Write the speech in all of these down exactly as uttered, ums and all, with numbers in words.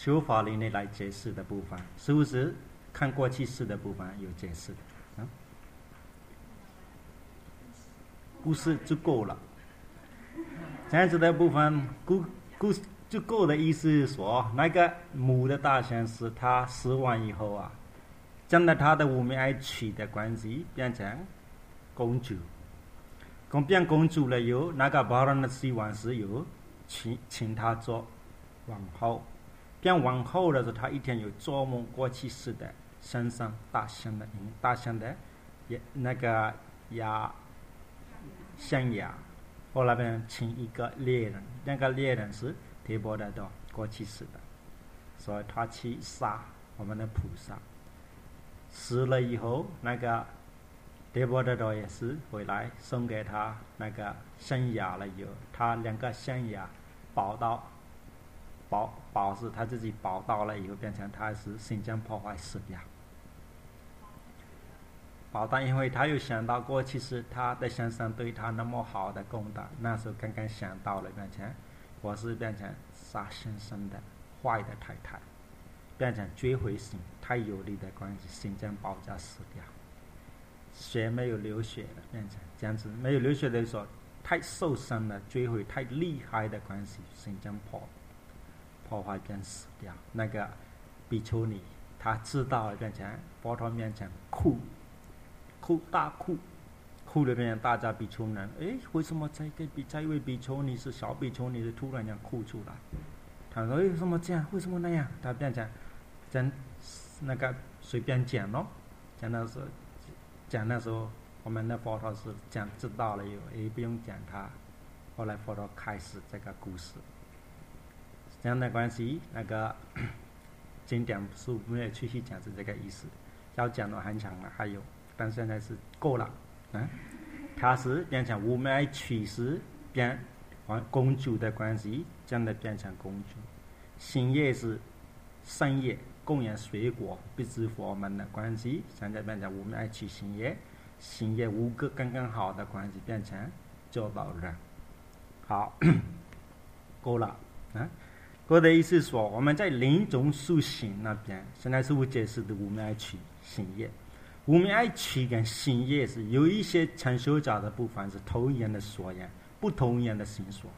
修法里面来解释的部分，是不是看过去式的部分有解释的？嗯，故事就够了。这样子的部分，故故就够的意思是说，那个母的大象是他死完以后啊，将来他的无名爱娶的关系变成公主，公变公主了以后，那个巴拉那西王是有请请他做王后。变王后的时候，他一天有做梦过去式的身上大象的大象的也那个牙象牙，后来边请一个猎人，那个猎人是提婆达多过去式的，所以他去杀我们的菩萨。死了以后，那个提婆达多也是回来送给他那个象牙了以后，他两个象牙抱到。保保是他自己保到了以后，变成他是新疆破坏死掉。保到，因为他又想到过去是他的先生对他那么好的功德，那时候刚刚想到了，变成我是变成杀先生的坏的太太，变成追回性太有利的关系，新疆爆炸死掉，血没有流血了，变成这样子，没有流血的时候太受伤了，追回太厉害的关系，新疆破。破坏变死掉，那个比丘尼他知道了变成佛陀面前哭，哭大哭，哭里面大家比丘人，哎，为什么这个比这一位比丘尼是小比丘尼的突然间哭出来？他说为什么这样？为什么那样？他变成真那个随便讲咯，讲的时候讲的时候，我们的佛陀是讲知道了以后，也不用讲他，后来佛陀开始这个故事。这样的关系，那个经典书没有继续讲是这个意思，要讲的很长了，还有，但现在是够了，嗯，它是变成无名爱取时变公主的关系，这样的变成公主。新业是深夜供养水果，必知佛门的关系，现在变成无名爱取新业，新业五个刚刚好的关系变成救导人。好，够了，嗯。我的意思是说，我们在临终修行那边，现在是我解释的无名爱取行业。无名爱取跟行业是有一些成就者的部分是同一样的所言，不同样的行所。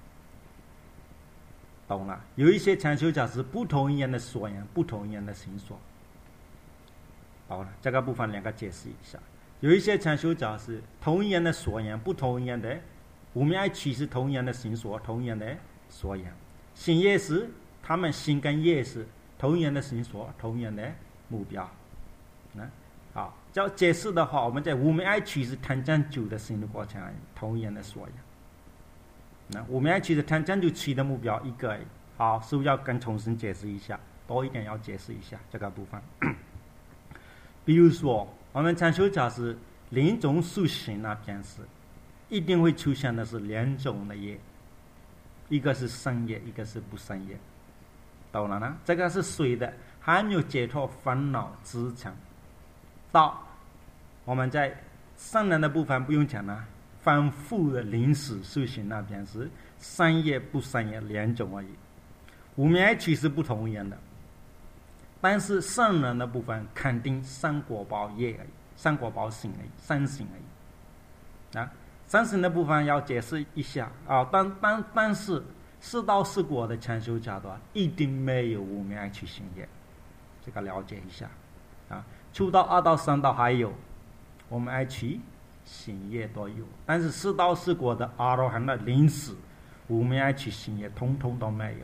懂了？有一些成就者是不同样的所言，不同样的行所。好了，这个部分两个解释一下。有一些成就者是同样的所言，不同样的无名爱取是同样的行所，同样的所言。行业是他们行跟业是同样的行所，同样的目标。嗯，好，要解释的话，我们在无名爱取是贪占九的行的过程而已，同样的所言。那无名爱取是贪占九取的目标一个而已。好，是不是要跟重新解释一下？多一点要解释一下这个部分。比如说，我们禅修者是临终修行那边是，一定会出现的是两种的业。一个是善业，一个是不善业，懂了呢？这个是谁的？还没有解脱烦恼之层。到我们在善人的部分不用讲了，反复的临死修行那边是善业不善业两种而已。无名爱取是不同样的，但是善人的部分肯定善果报业而已，善果报行而已，善行而已啊。三行的部分要解释一下啊，但但但是四道四果的禅修者的话，一定没有无名爱取行业，这个了解一下啊。初道、二道、三道还有我们爱取行业都有，但是四道四果的阿罗汉的临死无名爱取行业通通都没有。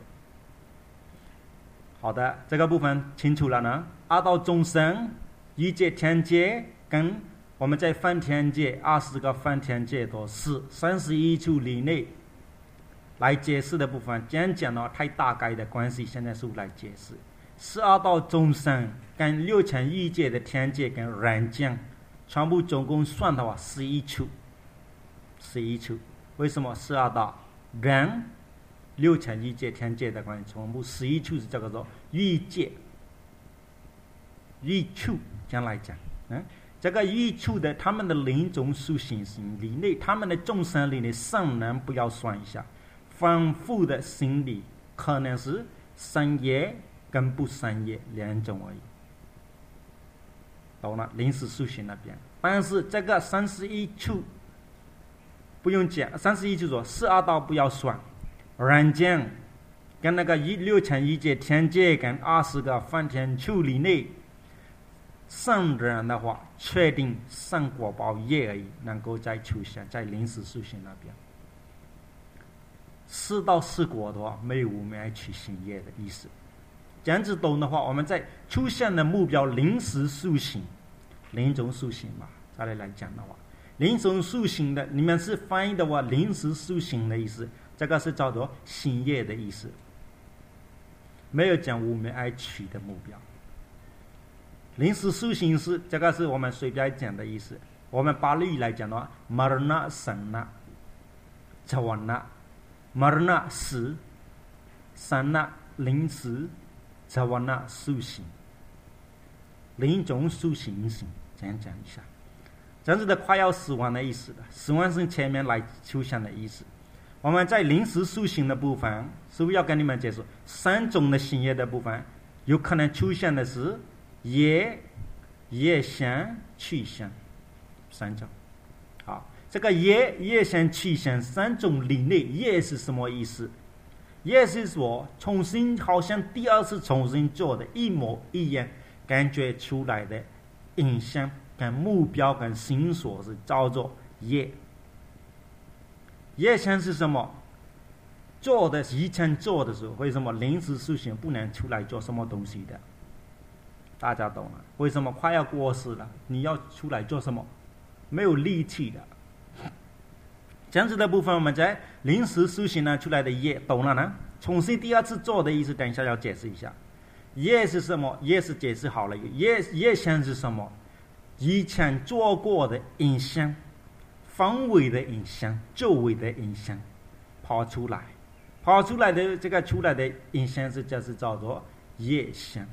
好的，这个部分清楚了呢。二道众生欲界天界跟我们在梵天界二十个梵天界都是三十一处里内来解释的部分，这样讲了太大概的关系，现在是来解释。十二道众生跟六层欲界的天界跟人间，全部总共算的话十一处，十一处。为什么十二道人六层欲界天界的关系，全部十一处是叫做欲界欲处，这样来讲，嗯。这个欲处的他们的临终修行心里内，他们的众生里内善人不要算一下，反复的心理可能是善业跟不善业两种而已。懂了？临时修行那边，但是这个三十一处不用讲，三十一处说十二道不要算，人间跟那个一六层一界天界跟二十个梵天处里内，圣人的话确定善果报业而已，能够在出现在临时修行那边。四到四果的话，没有我们爱去行业的意思。这样子懂的话，我们在出现的目标临时修行，临终修行吧。再来来讲的话，临终修行的，你们是翻译的话，临时修行的意思，这个是叫做行业的意思，没有讲我们爱取的目标。临时修行是这个是我们随便讲的意思。我们巴利来讲的话 ，marna sanna javana。marna 死 ，sanna 临时 ，javana 修行，临终修行行，这样讲一下，这样子的快要死亡的意思的，死亡是前面来出现的意思。我们在临时修行的部分，是不是要跟你们解释三种的行业的部分，有可能出现的是业、业相、去相三种。好。这个业、业相、去相三种理念，业是什么意思？业是说重新好像第二次重新做的一模一样，感觉出来的影响跟目标跟心所是叫做业。业相是什么？做的以前做的时候，为什么临时修行不能出来做什么东西的？大家懂了？为什么快要过世了，你要出来做什么？没有力气的。这样子的部分，我们在临时修行呢出来的业，懂了呢？重新第二次做的意思，等一下要解释一下。业是什么？业是解释好了。业业相是什么？以前做过的影响，方位的影响，周围的影响，跑出来，跑出来的这个出来的影响是就是叫做业相。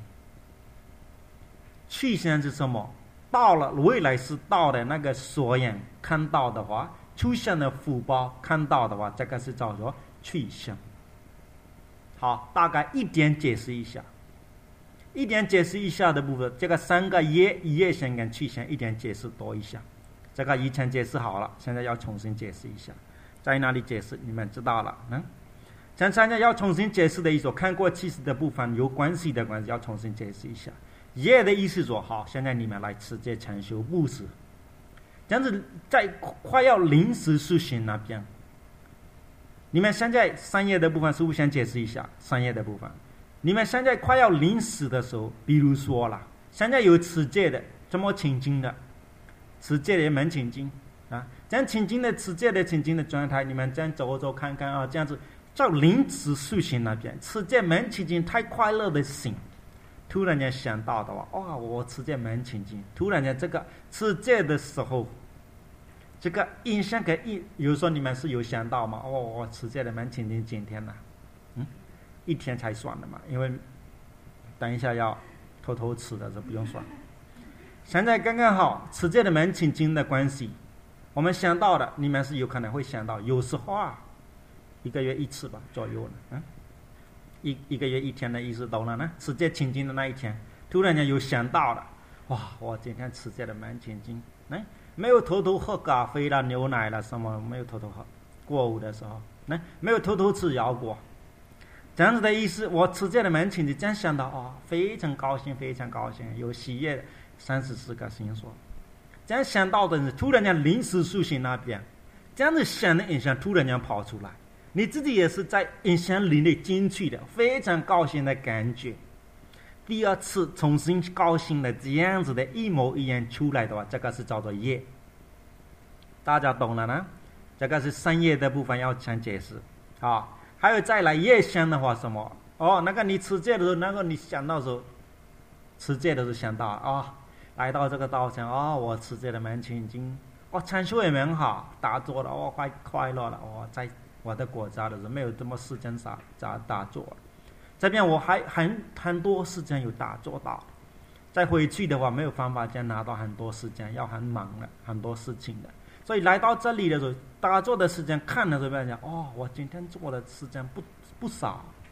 去相是什么？到了未来是到的那个所眼看到的话。出现的福报看到的话，这个是叫做去相。好，大概一点解释一下，一点解释一下的部分，这个三个业、业相跟去相，一点解释多一下。这个以前解释好了，现在要重新解释一下，在哪里解释你们知道了？嗯，现在要重新解释的意思，看过其实的部分有关系的关系，要重新解释一下。业的意思说，好，现在你们来直接禅修布施。这样子在快要临时修行那边，你们现在三业的部分是不是先解释一下三业的部分？你们现在快要临死的时候，比如说了，现在有持戒的，怎么清净的？持戒的门清净啊，这样清净的持戒的清净的状态，你们这样走走看看啊，这样子在临时修行那边，持戒门清净太快乐的心。突然间想到的话，哇、哦，我持戒蛮清净。突然间这个持戒的时候，这个印象跟一，有时候你们是有想到吗？哦，我持戒的蛮清净，今天呢，嗯，一天才算的嘛，因为等一下要偷偷吃的，这不用算。现在刚刚好，持戒的蛮清净的关系，我们想到的，你们是有可能会想到，有时候啊，一个月一次吧左右了，嗯。一一个月一天的意思懂了呢？持戒清净的那一天，突然间有想到了，哇！我今天持戒的蛮清净，哎，没有偷偷喝咖啡啦、牛奶啦什么，没有偷偷喝。过午的时候，哎，没有偷偷吃腰果，这样子的意思，我持戒的蛮清净。这样想到哦，非常高兴，非常高兴，有喜悦的三十四个心所。这样想到的是，突然间临时修行那边，这样子想的印象突然间跑出来。你自己也是在印象里面进去的，非常高兴的感觉。第二次重新高兴的这样子的一模一样出来的话，这个是叫做业。大家懂了呢？这个是三业的部分要先解释啊。还有再来业相的话什么？哦，那个你持戒的时候，那个你想到的时候，持戒的时候想到啊、哦，来到这个道场哦，我持戒的蛮清净，哦，禅修也蛮好，打坐了，哦，快快乐了，哦，在。我的国家的人没有这么时间打打打坐，这边我还很很多时间有打坐到，再回去的话没有办法这样拿到很多时间，要很忙的很多事情的，所以来到这里的时候，打坐的时间看的时候，讲哦，我今天做的时间不不少，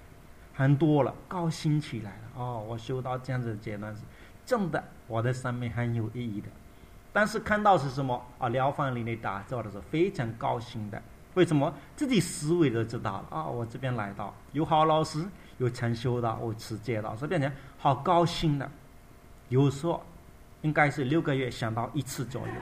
很多了，高兴起来了。哦，我修到这样子的阶段是真的，我的生命很有意义的。但是看到是什么啊？疗房里面打坐的时候非常高兴的。为什么？自己思维都知道了啊！我这边来到有好老师，有禅修的，我持戒的，所以变成好高兴的。有时候应该是六个月想到一次左右。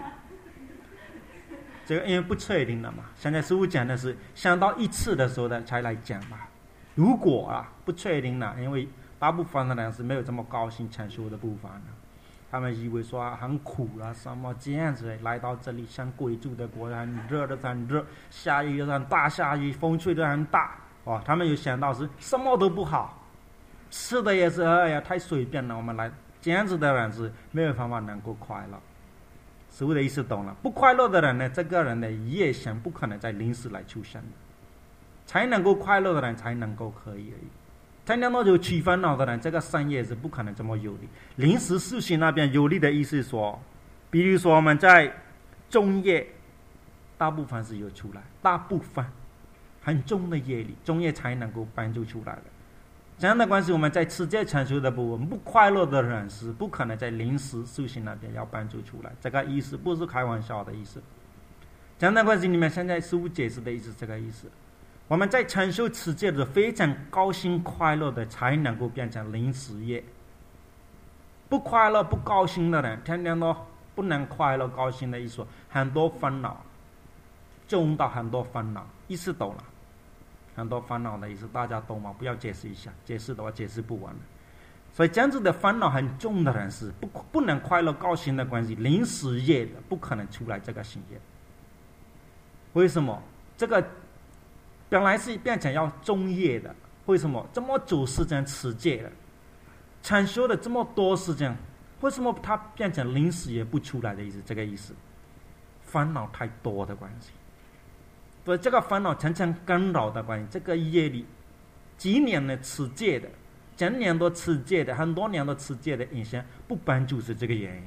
这个因为不确定了嘛，现在师父讲的是想到一次的时候呢才来讲嘛。如果啊不确定了，因为大部分的人是没有这么高兴禅修的部分的，他们以为说很苦了，什么这样子来到这里像鬼住的国，很热的很热，下雨的很大下雨，风吹的很大，哦，他们有想到是什么都不好，吃的也是哎呀太随便了，我们来这样子的人是没有办法能够快乐。师父的意思懂了，不快乐的人呢，这个人的业想不可能在临时来出现的，才能够快乐的人才能够可以而已。才能够有起烦恼的人，这个善业是不可能这么有力。临时修行那边有力的意思是说，比如说我们在中业，大部分是有出来，大部分很重的业力，中业才能够帮助出来的。这样的关系，我们在持戒禅修的部分，不快乐的人是不可能在临时修行那边要帮助出来。这个意思不是开玩笑的意思。这样的关系里面，现在师父解释的意思这个意思。我们在禅修持戒的时候，非常高兴快乐的，才能够变成临时业。不快乐不高兴的人，天天都不能快乐高兴的意思，很多烦恼，中到很多烦恼，意思懂了。很多烦恼的意思，大家懂吗？不要解释一下，解释的话解释不完了。所以这样子的烦恼很重的人是不不能快乐高兴的关系，临时业的不可能出来这个行业。为什么？这个本来是变成要中业的，为什么这么久时间持戒的，禅修的这么多时间，为什么它变成临时业不出来的意思？这个意思，烦恼太多的关系。所以这个烦恼常常干扰的关系，这个业力几年的持戒的，整年都持戒的，很多年都持戒的影响不帮助是这个原因。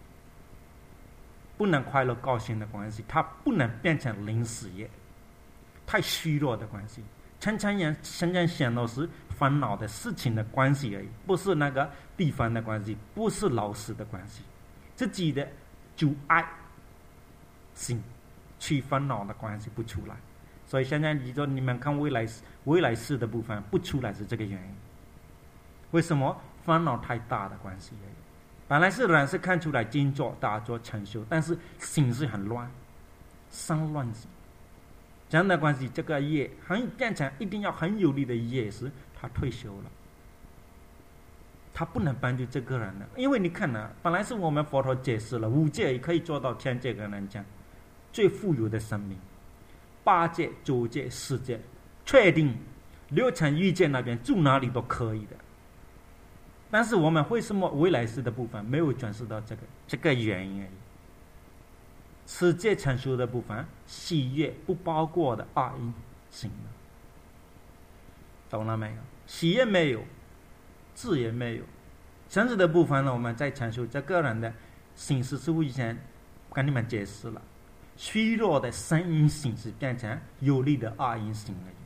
不能快乐高兴的关系，它不能变成临时业，太虚弱的关系，常常也常常想到是烦恼的事情的关系而已，不是那个地方的关系，不是老师的关系，自己的阻碍心去烦恼的关系不出来。所以现在你说你们看未来未来世的部分不出来是这个原因。为什么？烦恼太大的关系而已。本来是人是看出来静坐打坐禅修，但是心是很乱，生乱心。这样的关系，这个业很变成一定要很有力的业时，他退休了，他不能帮助这个人了。因为你看呢、啊，本来是我们佛陀解释了五戒也可以做到天界跟人讲最富有的生命，八戒、九戒、十戒，确定六尘欲界那边住哪里都可以的。但是我们为什么未来世的部分没有转世到这个这个原因而已？持戒禅修的部分，喜悦不包括的二因行了，懂了没有？喜悦没有，智也没有，甚至的部分呢，我们在禅修这个人的心识，师父以前跟你们解释了，虚弱的三因心是变成有力的二因心而已。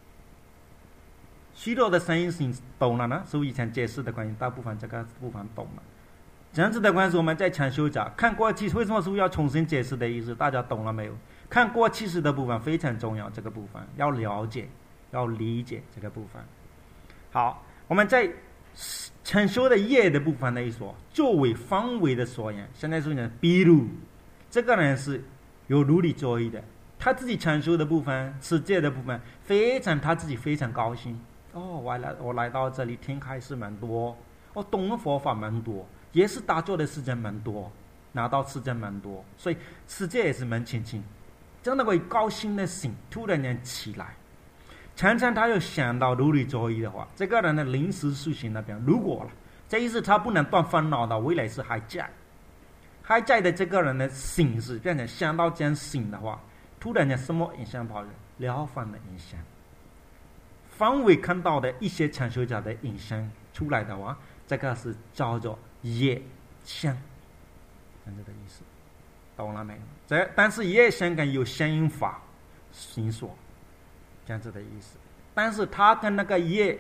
虚弱的三因心懂了呢？师父以前解释的关于大部分这个部分懂了。这样子的关系，我们在禅修者看过去，为什么师父要重新解释的意思？大家懂了没有？看过去时的部分非常重要，这个部分要了解，要理解这个部分。好，我们在禅修的业的部分来说，作为方位的所言，现在说呢，比如这个人是有如理作意的，他自己禅修的部分、持戒的部分，非常他自己非常高兴。哦，我来我来到这里听开示蛮多，我懂了佛法蛮多。也是打坐的时间蛮多，拿到时间蛮多，所以持戒也是蛮轻轻。这样的会高兴的心突然间起来，常常他又想到如理作意的话，这个人的临时修行那边如果了，这意思他不能断烦恼的未来是还在，还在的这个人的心是变成想到这样心的话，突然间什么影响跑了？了凡的影响，方位看到的一些禅修者的影响出来的话，这个是叫做业相，这样的意思，懂了没有？这但是业相跟有相应法行说，这样子的意思。但是它跟那个业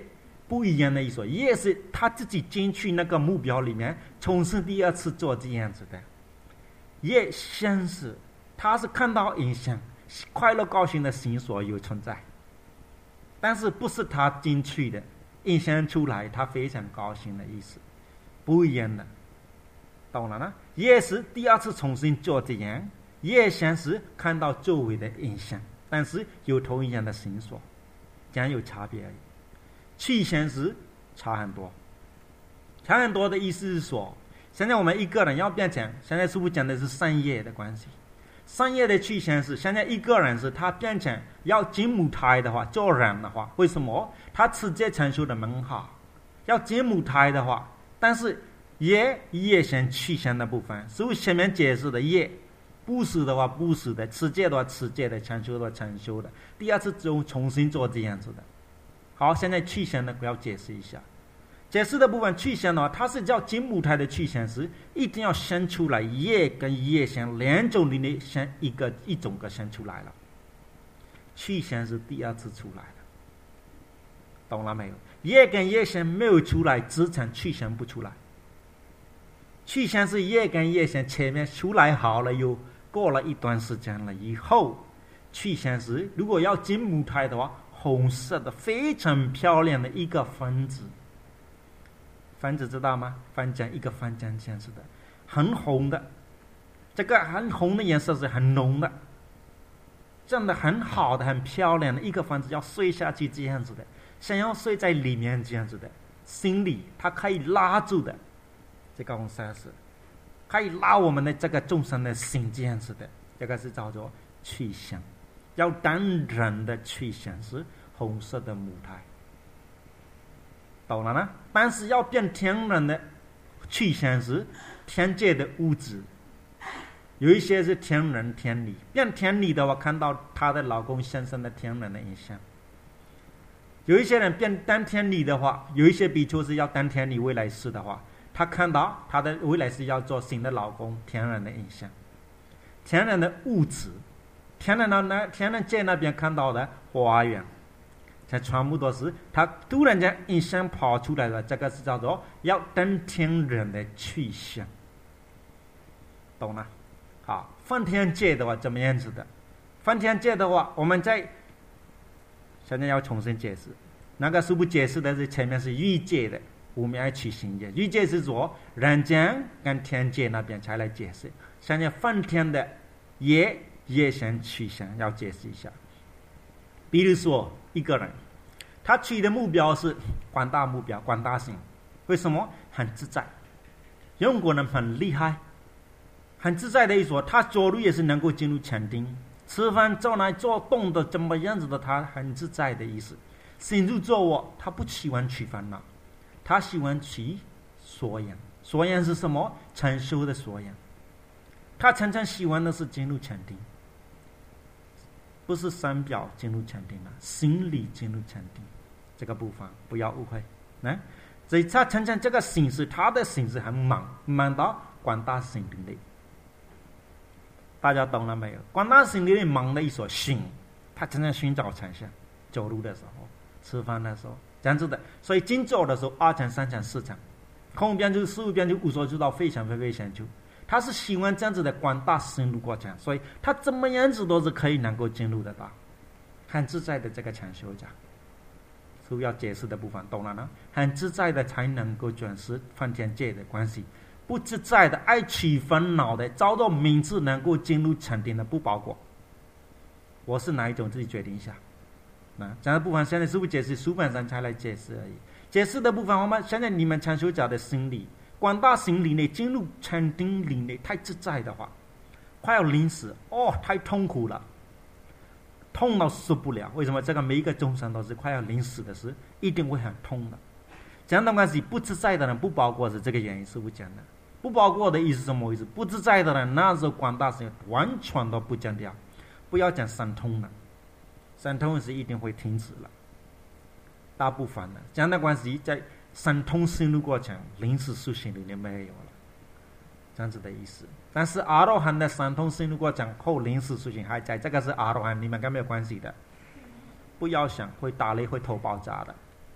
不一样的意思，也是他自己进去那个目标里面，重新第二次做这样子的。也先是他是看到影响，快乐高兴的心所有存在，但是不是他进去的，影响出来他非常高兴的意思，不一样的，懂了呢？也是第二次重新做这样，也先是看到周围的影响，但是有同一样的心所，这样有差别而已。去现实差很多，差很多的意思是说，现在我们一个人要变成，现在师父讲的是商业的关系，商业的去现实，现在一个人是他变成要进舞台的话，做人的话，为什么他直接成熟的蛮好？要进舞台的话，但是也也先去现的部分，师父前面解释的也不是的话不是的，直接的话直接的，成熟的话成熟的，第二次就重新做这样子的。好，现在去现的我要解释一下。解释的部分去现的话，它是叫进舞台的去现时，一定要生出来业跟业现两种里面先一个一种个生出来了。去现是第二次出来了，懂了没有？业跟业现没有出来之前，去现不出来。去现是业跟业现前面出来好了，又过了一段时间了以后，去现时如果要进舞台的话，红色的非常漂亮的一个分子，分子知道吗？分针一个分针这样子的，很红的，这个很红的颜色是很浓的，这样的很好的很漂亮的一个分子要睡下去这样子的，想要睡在里面这样子的，心里它可以拉住的，这个红色是可以拉我们的这个众生的心这样子的，这个是叫做去向。要当人的去向是红色的舞台，懂了呢？但是要变天人的去向是天界的物质，有一些是天人天理，变天理的话看到她的老公先生的天人的影像，有一些人变当天理的话，有一些比丘是要当天理未来世的话，他看到他的未来世要做新的老公天人的影像，天人的物质，天人那天人界那边看到的花园，才全部都是他突然间影像跑出来了，这个是叫做要登天人的去向，懂吗？好，梵天界的话怎么样子的？梵天界的话，我们在现在要重新解释，那个师父解释的是前面是欲界的，我们要去行界。欲界是说人间跟天界那边才来解释，现在梵天的也也想去向要解释一下。比如说一个人，他取的目标是广大目标，广大心，为什么？很自在，中国人很厉害，很自在的一说，他走路也是能够进入禅定，吃饭做来做动的怎么样子的，他很自在的意思。心入坐卧，他不喜欢取烦恼，他喜欢取所养。所养是什么？成修的所养。他常常喜欢的是进入禅定，不是三表进入禅定了，心理进入禅定，这个部分不要误会。来，所以他常常这个心是他的心是很忙，忙到广大心灵里。大家懂了没有？广大心灵里忙的一所心，他常常寻找禅相，走路的时候，吃饭的时候，这样子的。所以静坐的时候，二禅、三禅、四禅，空边就十五边就无所知道，非常非非常久。他是喜欢这样子的广大深入过程，所以他怎么样子都是可以能够进入得到，很自在的这个禅修者。所以要解释的部分懂了呢？很自在的才能够转释梵天界的关系，不自在的爱取烦恼的，找到名字能够进入禅定的不包括。我是哪一种自己决定一下。那这样的部分现在师父解释书本上才来解释而已。解释的部分我们现在你们禅修者的心理，广大心理内进入禅定里内太自在的话，快要临死哦，太痛苦了，痛到受不了。为什么？这个每一个众生都是快要临死的时，一定会很痛的。这样的关系不自在的人不包括是这个原因，师父讲的。不包括的意思是什么意思？不自在的人那时候广大心完全都不讲掉，不要讲三通了，三通是一定会停止了。大部分的这样的关系在三通深入过程临死修行里面没有了，这样子的意思。但是阿罗汉的三通深入过程后临死修行还在，这个是阿罗汉，你们跟没有关系的。不要想会打雷会头爆炸的，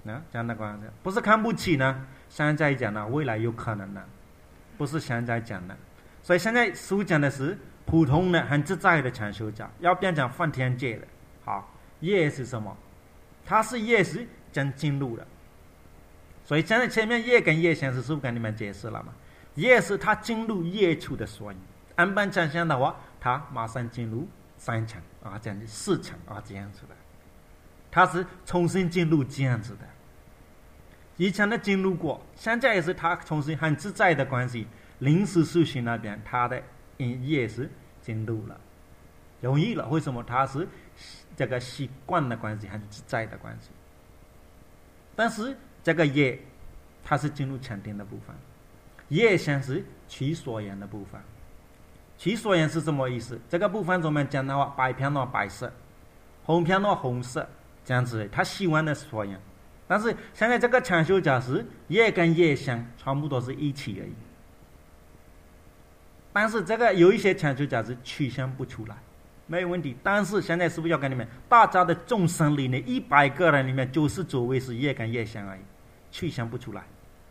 啊，这样的关系不是看不起呢，现在讲呢，未来有可能呢，不是现在讲的。所以现在书讲的是普通的很自在的禅修家，要变成梵天界的。好，业是什么？它是业是讲进入的。所以现在前面业跟业相是是不是跟你们解释了嘛？业是它进入业处的所因，按般禅相的话，它马上进入三层啊，这样子四层啊，这样子的。它是重新进入这样子的。以前的进入过，现在也是它重新很自在的关系。临时修行那边，它的业是进入了，容易了。为什么？它是这个习惯的关系，很自在的关系。但是这个业，它是进入禅定的部分。业相是取所缘的部分。取所缘是什么意思？这个部分我们讲的话，白片的话白色，红片的话红色，这样子，他喜欢的所缘。但是现在这个禅修家是业跟业相全部都是一起而已。但是这个有一些禅修家是取向不出来，没有问题。但是现在是不是要跟你们，大家的众生里面一百个人里面九十九位是业跟业相而已，取向不出来。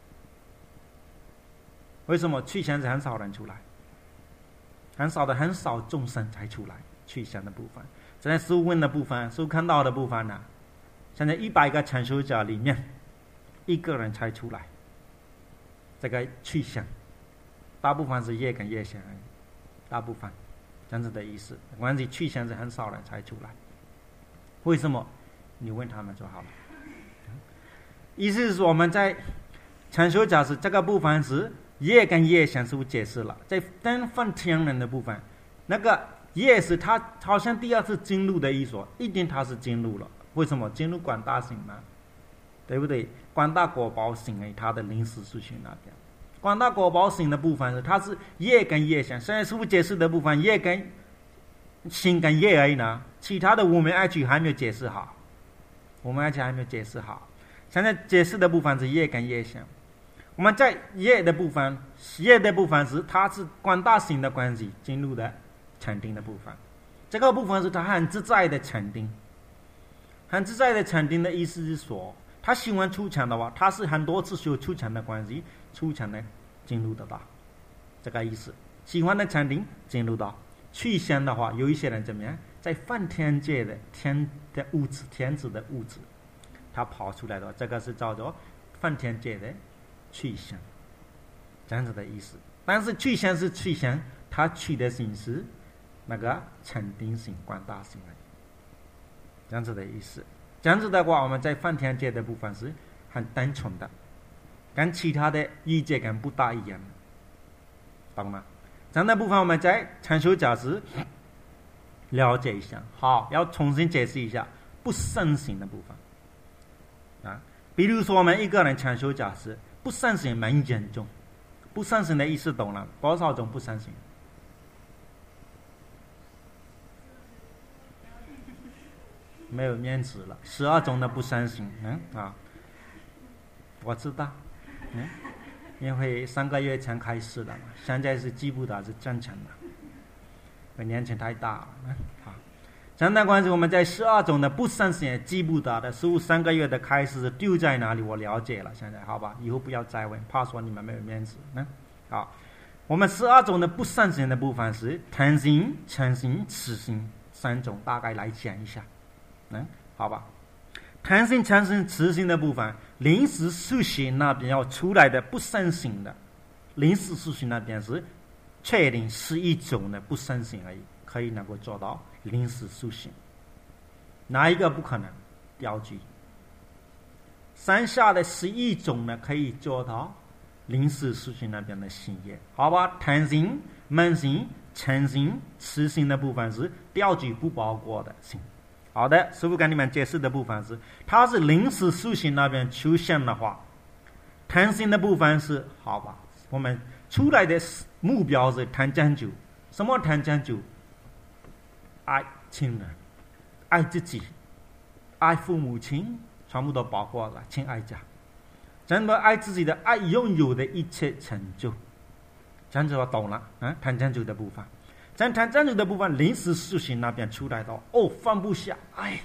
为什么？取向是很少人出来，很少的很少众生才出来取向的部分。现在书问的部分，书看到的部分呢、啊，现在一百个禅修家里面一个人才出来这个取向。大部分是业跟业相而已，大部分这样子的意思。关系去向是很少人才出来，为什么？你问他们就好了。意思是说我们在禅修家是这个部分是业跟业相是不是解释了？在真梵天人的部分，那个业是他好像第二次进入的意思，一定他是进入了。为什么？进入广大行嘛，对不对？广大果报行而已，他的临时修行那边。广大果报行的部分是，它是业跟业相。现在师父解释的部分，业跟行跟业而已呢，其他的我们爱去还没有解释好，我们爱去还没有解释好。现在解释的部分是业跟业相。我们在业的部分，业的部分是它是广大行的关系进入的禅定的部分。这个部分是它很自在的禅定，很自在的禅定的意思是说，他喜欢出禅的话，他是很多次修出禅的关系，出禅的进入得到，这个意思。喜欢的禅定进入到去向的话，有一些人怎么样，在梵天界的天的物质，天子的物质，他跑出来的话，这个是叫做梵天界的去向，这样子的意思。但是去向是去向，他去的心是那个禅定性、广大性而已，这样子的意思。这样子的话，我们在梵天界的部分是很单纯的，跟其他的欲界跟不大一样，懂吗？这样的部分我们在禅修家是了解一下。好，要重新解释一下不善行的部分啊。比如说我们一个人禅修家是不善行蛮严重，不善行的意思懂了？多少种不善行？没有面子了，十二种的不善行，嗯啊，我知道，嗯，因为三个月前开始的嘛，现在是记不得是正常的，因为年纪太大了，嗯啊，这样的关系，我们在十二种的不善行也记不得的，十五三个月的开始丢在哪里？我了解了，现在好吧，以后不要再问，怕说你们没有面子，嗯，好，我们十二种的不善行的部分是贪心、嗔心、痴心三种，大概来讲一下。嗯，好吧。贪心、嗔心、痴心的部分，临时修行那边要出来的不善行的，临时修行那边是确定是一种的不善行而已，可以能够做到临时修行。哪一个不可能？标记。剩下的十一种呢，可以做到临时修行那边的行业，好吧？贪心、慢心、嗔心、痴心的部分是标记不包括的行。好的，师父跟你们解释的部分是，它是临时修行那边出现的话，贪心的部分是好吧？我们出来的目标是贪将就，什么贪将就？爱亲人，爱自己，爱父母亲，全部都包括了，亲爱家，真的爱自己的，爱拥有的一切成就，这样子我懂了啊，贪将就的部分。在贪嗔痴的部分，临时修行那边出来的哦，放不下，哎，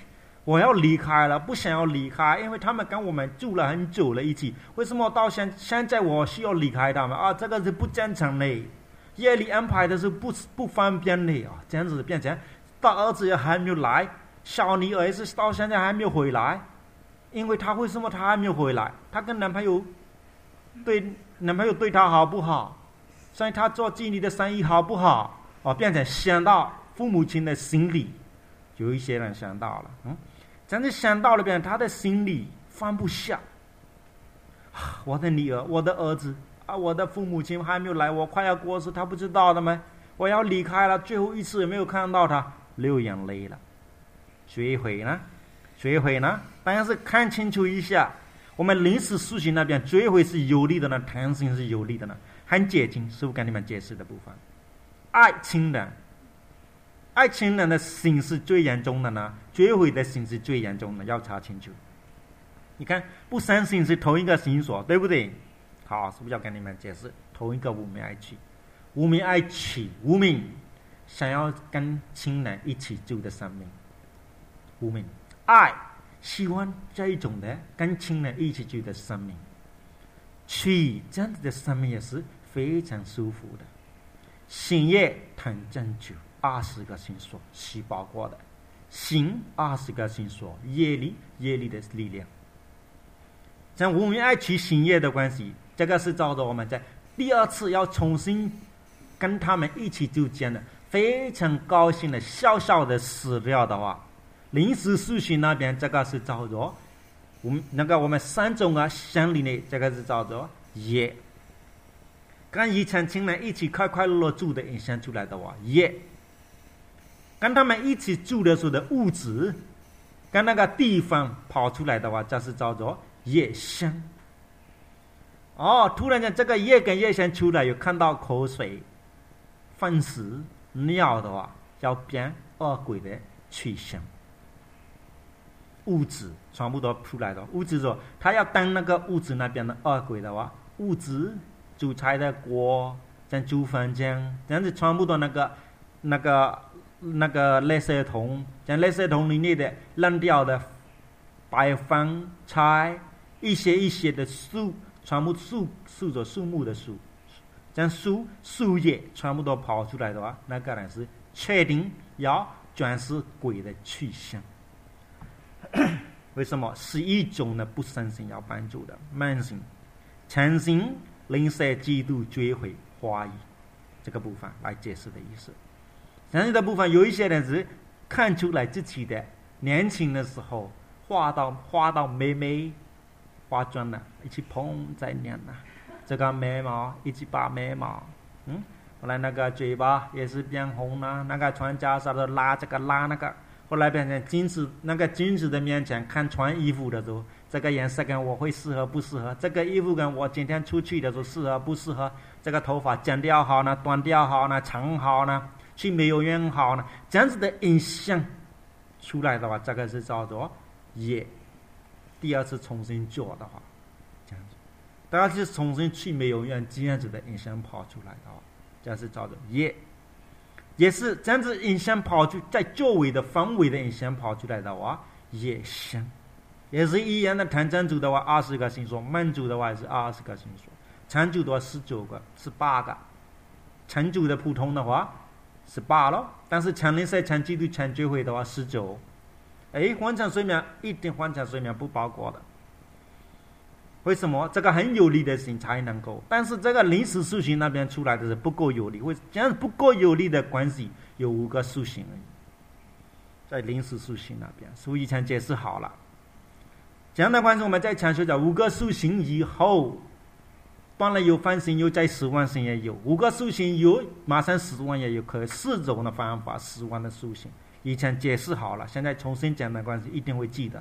我要离开了，不想要离开，因为他们跟我们住了很久了一起，为什么到现现在我需要离开他们啊？这个是不正常的，夜里安排的是不不方便的啊，这样子变成大儿子也还没有来，小女儿是到现在还没有回来，因为他为什么他还没有回来？他跟男朋友对男朋友对他好不好？所以他做妓女的生意好不好？哦，变成想到父母亲的心里，有一些人想到了，嗯，真的想到了边，他的心里放不下。我的女儿，我的儿子啊，我的父母亲还没有来，我快要过世，他不知道的吗？我要离开了，最后一次也没有看到他，流眼泪了。追回呢？追回呢？但是看清楚一下，我们临时苏醒那边追回是有利的呢，弹性是有利的呢，很接近师父跟你们解释的部分。爱情人，爱情人的心是最严重的呢，追回的心是最严重的，要查清楚。你看，不相信是同一个心所，对不对？好，是不是要跟你们解释同一个无名爱起？无名爱起，无名想要跟情人一起住的生命，无名爱喜欢这一种的跟情人一起住的生命，去这样子的生命也是非常舒服的。心业谈真久，二十个心所细胞过的心，二十个心所业力，业力的力量。像无名爱起心业的关系，这个是照着我们在第二次要重新跟他们一起住间的，非常高兴的笑笑的死掉的话，临时苏醒那边这个是照着我们那个我们三种啊相里呢，这个是照着业。跟以前情人一起快快乐乐住的影响出来的话，业；跟他们一起住的时候的物质，跟那个地方跑出来的话，这是叫做业相。哦，突然间这个业跟业相出来，有看到口水、粪屎、尿的话，要变恶鬼的去向。物质全部都出来的，物质说他要当那个物质那边的恶鬼的话，物质。煮菜的锅，像煮饭这样，这样子全部都那个、那个、那个垃圾桶，像垃圾桶里面的烂掉的白饭菜，一些一些的树，全部树树着树木的树，像树树叶全部都跑出来的话，那个人是确定要转世鬼的去向。为什么？是一种的不相信要帮助的慢性、强行。吝啬、嫉妒、追悔、怀疑，这个部分来解释的意思。但是的部分有一些人是看出来自己的年轻的时候画到画到美美化妆了，一起碰在脸了，这个眉毛一起把眉毛，嗯，后来那个嘴巴也是变红了，那个穿袈裟的拉这个拉那个，后来变成镜子，那个镜子的面前看穿衣服的时候。这个颜色跟我会适合不适合？这个衣服跟我今天出去的时候适合不适合？这个头发剪掉好呢，短掉好呢，长好呢，去美容院好呢？这样子的印象出来的话，这个是叫做业。第二次重新做的话，这样子，第二次重新去美容院，这样子的印象跑出来的话，这是叫做业。也是这样子印象跑出在周围的范围的印象跑出来的话，业相。也是一样的，谈真主的话二十个心所，慢主的话也是二十个心所，长主的话十九个、十八个，长主的普通的话十八了，但是强吝啬、强嫉妒、强追悔的话十九。哎，欢畅睡眠一定欢畅睡眠不包括的。为什么？这个很有力的心才能够，但是这个临时苏醒那边出来的是不够有力，为这样不够有力的关系有五个苏醒而已，在临时苏醒那边，所以以前解释好了。这样的关系，我们再强调讲五个苏醒以后，断了有翻身，有在十万身也有；五个苏醒有马上十万也有，可以四种的方法，十万的苏醒。以前解释好了，现在重新讲的关系一定会记得。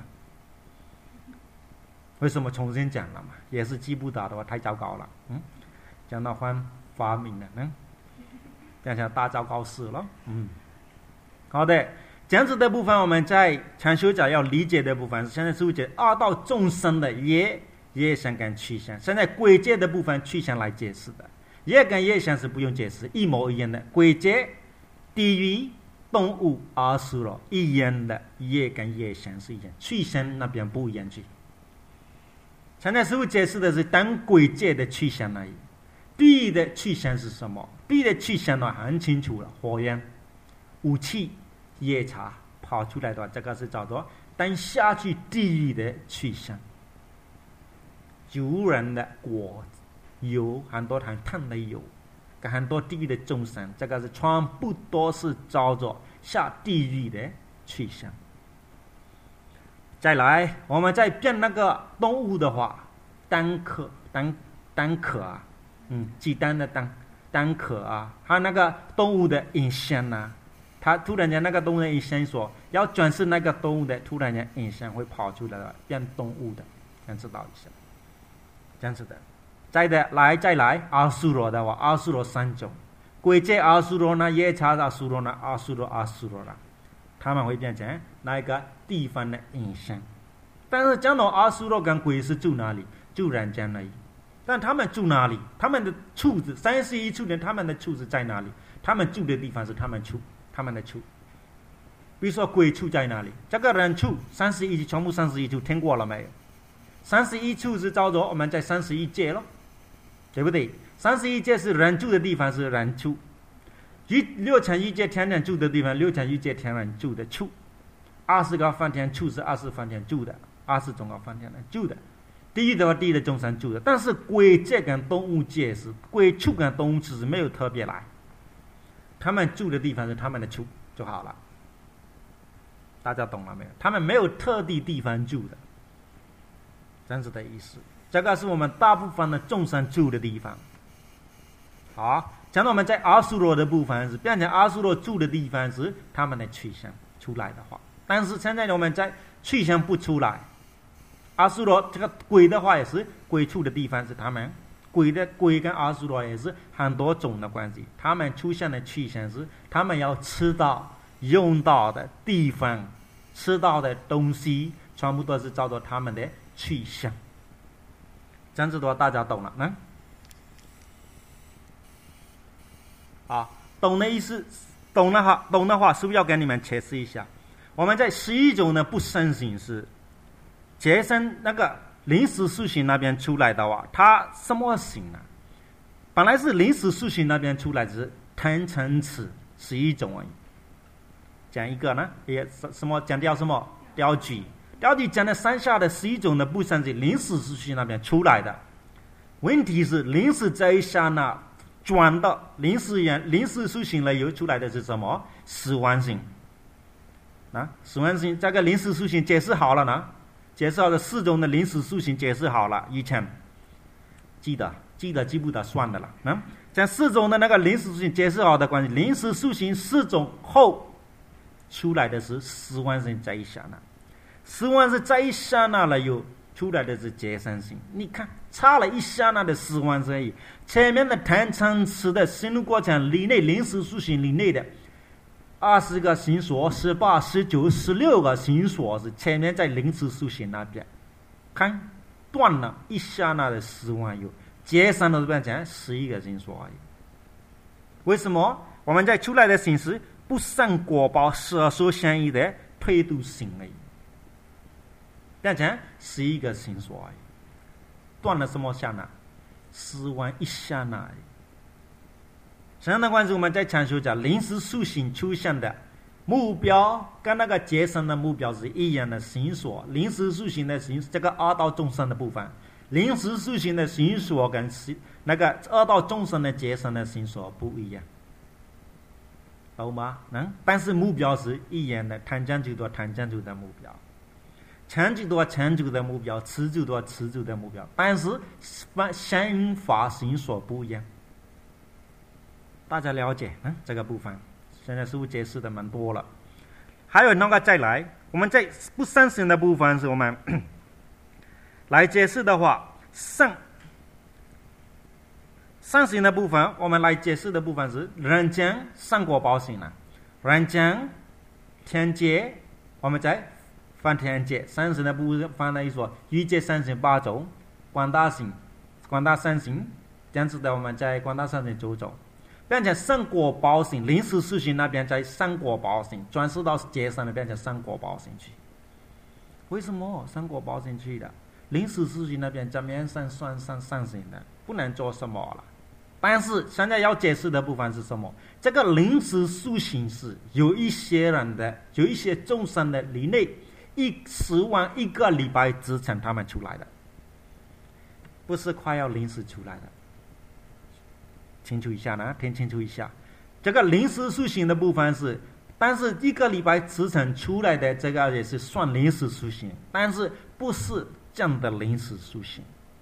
为什么重新讲了嘛？也是记不得的话太糟糕了。嗯，讲到换发明了，嗯，讲讲大糟糕事了。嗯，好的。这样子的部分，我们在禅修者要理解的部分，现在是解二道众生的业业相跟趋向。现在轨界的部分趋向来解释的，业跟业相是不用解释，一模一样的。轨界、地狱、 动物阿修罗一样的，业跟业相是一样，去向那边不一样去。现在师父解释的是当鬼界的去向而已。地狱的去向是什么？地狱的去向呢很清楚了，火焰、武器、夜叉跑出来的话，这个是叫做当下去地狱的去向。油人的果油，很多很烫的油，跟很多地狱的众生，这个是全部都是叫做下地狱的去向。再来，我们再变那个动物的话，单壳、单单壳啊，嗯，鸡蛋的蛋单壳啊，还有那个动物的影像啊，它突然间那个动物的影像说要转世那个动物的，突然间影像会跑出来了，变动物的，这样知道一下，这样子的。再的来再来，阿修罗的话，阿修罗三种，鬼界阿修罗呢，夜叉阿修罗呢，阿修罗阿修罗了。他们会变成那一个地方的影像，但是讲到阿修罗跟鬼是住哪里？住人间而已。但他们住哪里？他们的处子三十一处人，他们的处子在哪里？他们住的地方是他们处，他们的处。比如说鬼处在哪里？这个人处三十一全部三十一处听过了没有？三十一处是叫做我们在三十一界咯，对不对？三十一界是人住的地方是人处。一六层一界天人住的地方，六层一界天人住的处，二十个梵天处是二十梵天住的，二十种个梵天人住的。地狱的话，地狱的众生住的，但是鬼界跟动物界是鬼处跟动物处是没有特别来，他们住的地方是他们的处就好了。大家懂了没有？他们没有特地地方住的，这样子的意思。这个是我们大部分的众生住的地方。好。讲到我们在阿修罗的部分是变成阿修罗住的地方是他们的去向出来的话，但是现在我们在去向不出来，阿修罗这个鬼的话也是鬼处的地方是他们鬼的鬼跟阿修罗也是很多种的关系，他们出现的去向是他们要吃到用到的地方，吃到的东西全部都是叫做他们的去向。这样子的话大家懂了呢？啊，懂的意思，懂的话，懂的话，是不是要跟你们解释一下？我们在十一种的不生形式，杰森那个临时苏醒那边出来的话，它什么形呢？本来是临时苏醒那边出来是腾层次十一种而已。讲一个呢，也什么讲掉什么雕具，雕具讲的山下的十一种的不生形，临时苏醒那边出来的。问题是临时这一下呢？转到临时人临时苏醒了以后出来的是什么？死亡性啊，死亡性这个临时苏醒解释好了呢？解释好了四种的临时苏醒解释好了，以前记得记得记不得算的了。嗯，这四种的那个临时苏醒解释好的关系，临时苏醒四种后出来的是死亡性这一下呢，死亡是这一下那了又出来的是解散性，你看差了一下那的死亡而已。前面的谈层次的深入过程里内临时苏醒里内的二十个行所，十八、十九、十六个行所是前面在临时苏醒那边，看断了一下那的死亡有解散的变成十一个行所而已。为什么我们在出来的形式不善果报十所相应的推度性而已？变成十一个行所而已，断了什么下呢？死亡一下那而已。这样的关系，我们在阐述讲临时苏醒出现的目标跟那个节省的目标是一样的行所。临时苏醒的行这个二道众生的部分，临时苏醒的行所跟那个二道众生的节省的行所不一样，懂吗？嗯，但是目标是一样的，谈将就多谈将就的目标。长久多长久的目标，持久多持久的目标，但是相应法行所不一样。大家了解嗯这个部分，现在师父解释的蛮多了。还有那个再来，我们在不善行的部分是我们来解释的话，善善行的部分，我们来解释的部分是人间善果报行了，人间天界，我们在梵天界三行的部分放了一说，欲界三行八种，广大行、广大三行，这样子的我们在广大三行九种。 变成三果报信，临时苏醒那边在三果报信，转世到街上的变成三果报信去。为什么三果报信去的？临时苏醒那边在面上算上上行的，不能做什么了。但是现在要解释的部分是什么？这个临时苏醒是有一些人的，有一些众生的里内，一十万一个礼拜之前他们出来的，不是快要临时出来的。清楚一下呢，听清楚一下，这个临时苏醒的部分是，但是一个礼拜之前出来的这个也是算临时苏醒，但是不是这样的临时苏醒，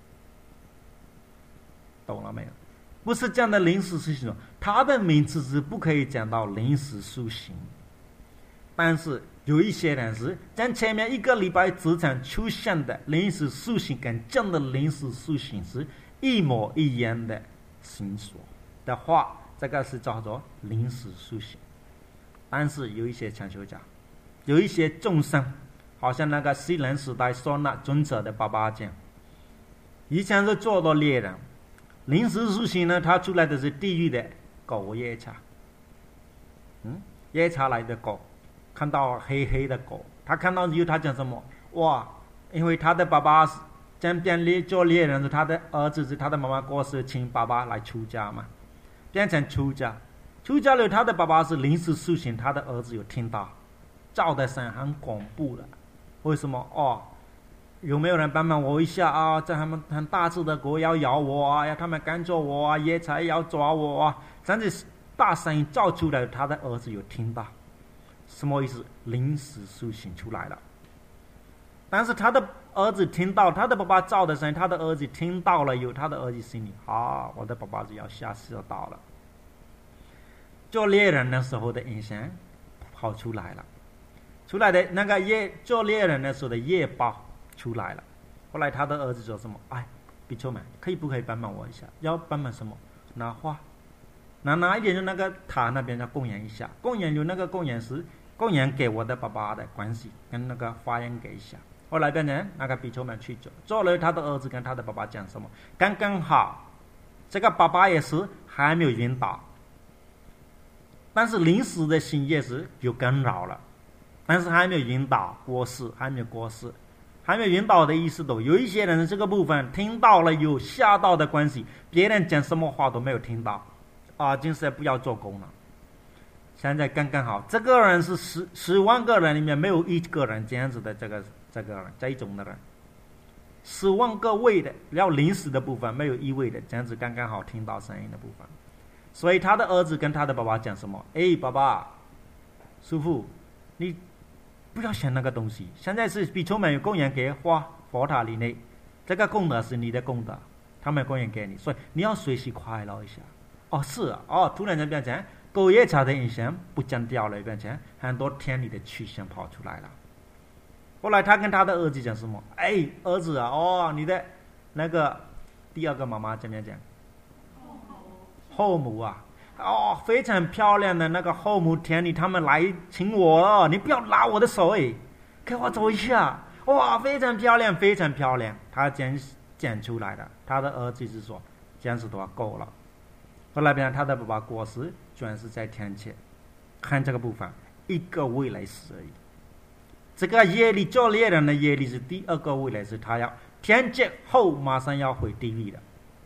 懂了没有？不是这样的临时苏醒，它的名字是不可以讲到临时苏醒，但是有一些人是在前面一个礼拜之前出现的临时苏醒，跟这样的临时苏醒是一模一样的形所的话，这个是叫做临时苏醒。但是有一些强修家，有一些众生，好像那个西人时代说那尊者的爸爸讲，以前是做到猎人，临时苏醒呢，他出来的是地狱的狗夜叉，嗯，夜叉来的狗，看到黑黑的狗，他看到以后他讲什么？哇，因为他的爸爸将变猎做猎人，他的儿子是他的妈妈过世，请爸爸来出家嘛，变成出家。出家了，他的爸爸是临时苏醒，他的儿子有听到，叫的声很恐怖的。为什么？哦，有没有人帮帮我一下啊？这他们很大只的狗要咬我啊，要他们赶走我啊，野菜要抓我啊，这样子大声音叫出来，他的儿子有听到，什么意思？临时苏醒出来了。但是他的儿子听到他的爸爸叫的声音，他的儿子听到了，有他的儿子心里啊，我的爸爸就要下世要到了。做猎人的时候的影响跑出来了，出来的那个业做猎人的时候的业报出来了。后来他的儿子说什么？哎，比丘们，可以不可以帮忙我一下？要帮忙什么？拿花，拿拿一点就那个塔那边要供养一下，供养有那个供养师供养给我的爸爸的关系，跟那个花园给一下。后来变成那个比丘们去做，做了他的儿子跟他的爸爸讲什么？刚刚好，这个爸爸也是还没有晕倒。但是临时的心也是有干扰了，但是还没有引导过世，还没有过世，还没有引导的意思都有一些人这个部分听到了有吓到的关系，别人讲什么话都没有听到，啊，今世不要做工了。现在刚刚好，这个人是十十万个人里面没有一个人这样子的，这个这个人这一种的人，十万个位的要临时的部分没有一位的，这样子刚刚好听到声音的部分。所以他的儿子跟他的爸爸讲什么？哎，爸爸，师父，你不要想那个东西。现在是比丘们有供养给花佛塔里内，这个功德是你的功德，他们供养给你，所以你要随时快乐一下。哦，是啊，哦，突然间变成狗夜叉的影响不降掉了，变成很多天理的趋向跑出来了。后来他跟他的儿子讲什么？哎，儿子啊，哦，你的那个第二个妈妈怎么样讲？后母啊，哦，非常漂亮的那个后母田里，他们来请我了，你不要拉我的手哎，给我走一下，哇，非常漂亮，非常漂亮。他讲讲出来的，他的儿子是说这样子的话够了。后来边他的爸爸过世，居然是在天界，看这个部分一个未来世而已。这个业力做猎人的业力是第二个未来世，他要天界后马上要回地狱的。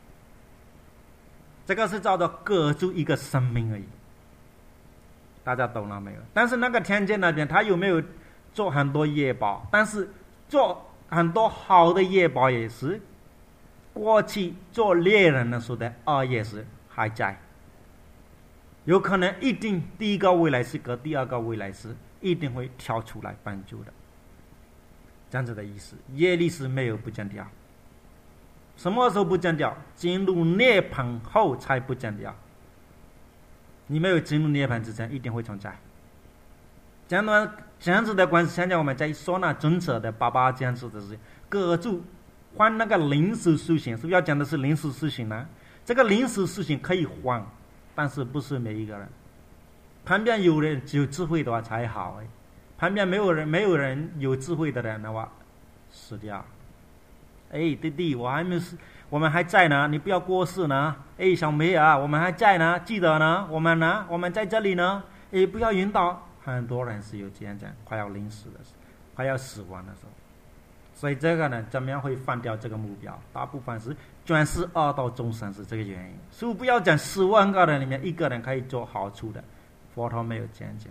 这个是叫做割住一个生命而已，大家懂了没有？但是那个天界那边他有没有做很多业报？但是做很多好的业报也是过去做猎人的时候的恶业是还在，有可能一定第一个未来世跟第二个未来世一定会跳出来帮助的，这样子的意思。业力是没有不降掉。什么时候不降掉？进入涅槃后才不降掉。你没有进入涅槃之前，一定会存在。这样的这样子的关系，现在我们在说那尊者的爸爸这样子的是割住换那个临时苏醒，是不是要讲的是临时苏醒呢？这个临时苏醒可以换，但是不是每一个人。旁边有人有智慧的话才好哎，旁边没有人没有人有智慧的人的话，死掉。哎，弟弟，我还没有我们还在呢，你不要过世呢。哎，小梅啊，我们还在呢，记得呢，我们呢，我们在这里呢。哎，不要晕倒。很多人是有这样讲，快要临死的时候，快要死亡的时候。所以这个呢，怎么样会放掉这个目标？大部分是专事恶道众生是这个原因。所以不要讲十万个人里面一个人可以做好处的，佛陀没有这样讲。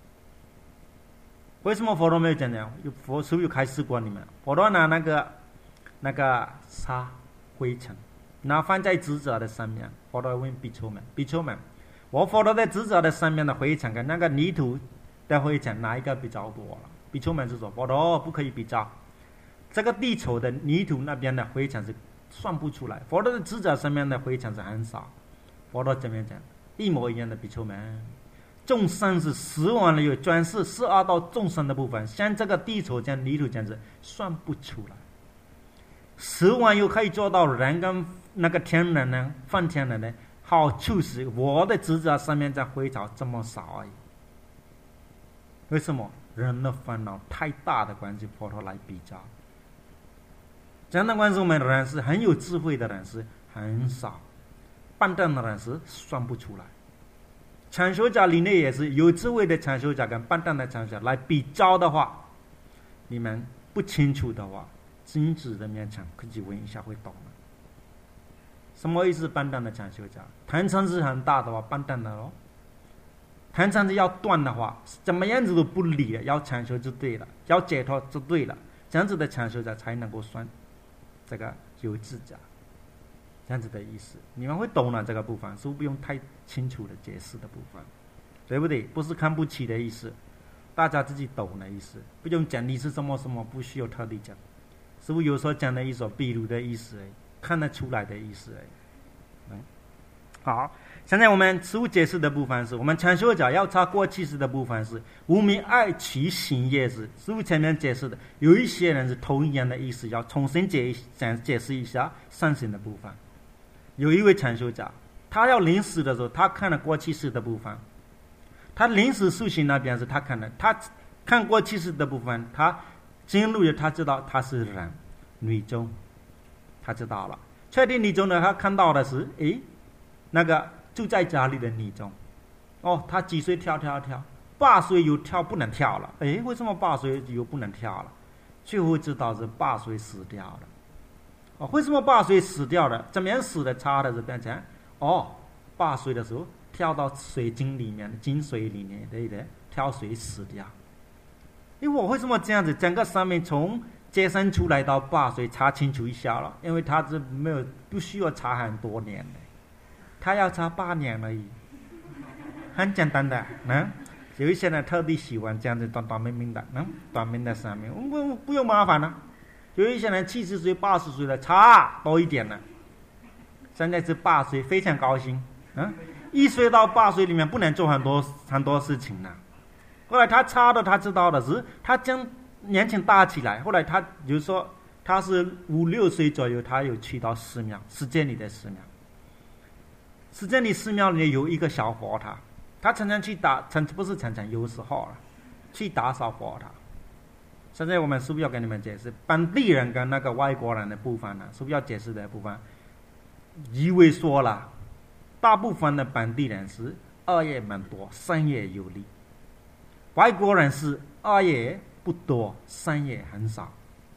为什么佛陀没有这样讲？有佛师有开示过你们，佛陀拿那个那个沙灰尘，拿放在智者的上面。佛陀问比丘们：比丘们，我佛陀在智者的上面的灰尘跟那个泥土的灰尘哪一个比较多了？比丘们就说：佛陀不可以比较。这个地球的泥土那边的灰尘是算不出来，佛陀的智者上面的灰尘是很少。佛陀怎么样讲？一模一样的比丘们，众生是死亡了有专是十二道众生的部分，像这个地球这样泥土这样子算不出来。死亡又可以做到人跟那个天人呢，梵天人呢，好处是我的智者上面在灰尘这么少而已。为什么？人的烦恼太大的关系，佛陀来比较。这样的关系，我们的人是很有智慧的人是很少，笨蛋的人是算不出来。禅修家里面也是有智慧的禅修家跟笨蛋的禅修家来比较的话，你们不清楚的话，金子的面前可以问一下会懂了。什么意思？笨蛋的禅修家，贪嗔痴很大的话，笨蛋的咯。贪嗔痴要断的话，怎么样子都不理了，要禅修就对了，要解脱就对了，这样子的禅修家才能够算这个有智者，这样子的意思，你们会懂了这个部分，是不用太清楚的解释的部分，对不对？不是看不起的意思，大家自己懂的意思，不用讲你是什么什么，不需要特地讲。师父有时候讲的一首比如的意思，看得出来的意思。嗯，好，现在我们师父解释的部分是我们禅修者要查过去式的部分是无明爱取行业是师父前面解释的，有一些人是同一样的意思，要重新解解释一下善行的部分。有一位禅修者，他要临死的时候，他看了过去式的部分，他临死修行那边是他看的，他看过去式的部分，他进入了，他知道他是人女众，他知道了，确定女众呢，他看到的是诶那个住在家里的女众，哦，他几岁跳跳跳，八岁又跳不能跳了，诶，为什么八岁又不能跳了？最后知道是八岁死掉了。哦，为什么八岁死掉了？怎么样死的？差的是变成哦，八岁的时候跳到水晶里面，金水里面，对不对？跳水死掉。因为我为什么这样子？整个上面从接生出来到八岁查清楚一下了，因为他是没有不需要查很多年的，他要查八年而已，很简单的。嗯，有一些人特地喜欢这样子短短命命的，嗯，短命的上面不不用麻烦了。有一些人七十岁、八十岁了，差多一点了。现在是八岁，非常高兴。嗯，一岁到八岁里面不能做很多很多事情了。后来他差的，他知道的是，他将年轻大起来。后来他比如说，他是五六岁左右，他有去到寺庙，世界里的寺庙。世界里寺庙里有一个小佛塔，他常常去打，常不是常常，有时候啊，去打扫佛塔。现在我们是不是要跟你们解释本地人跟那个外国人的部分呢？是不是要解释的部分？因为说了，大部分的本地人是恶业蛮多，善业有利；外国人是恶业不多，善业很少。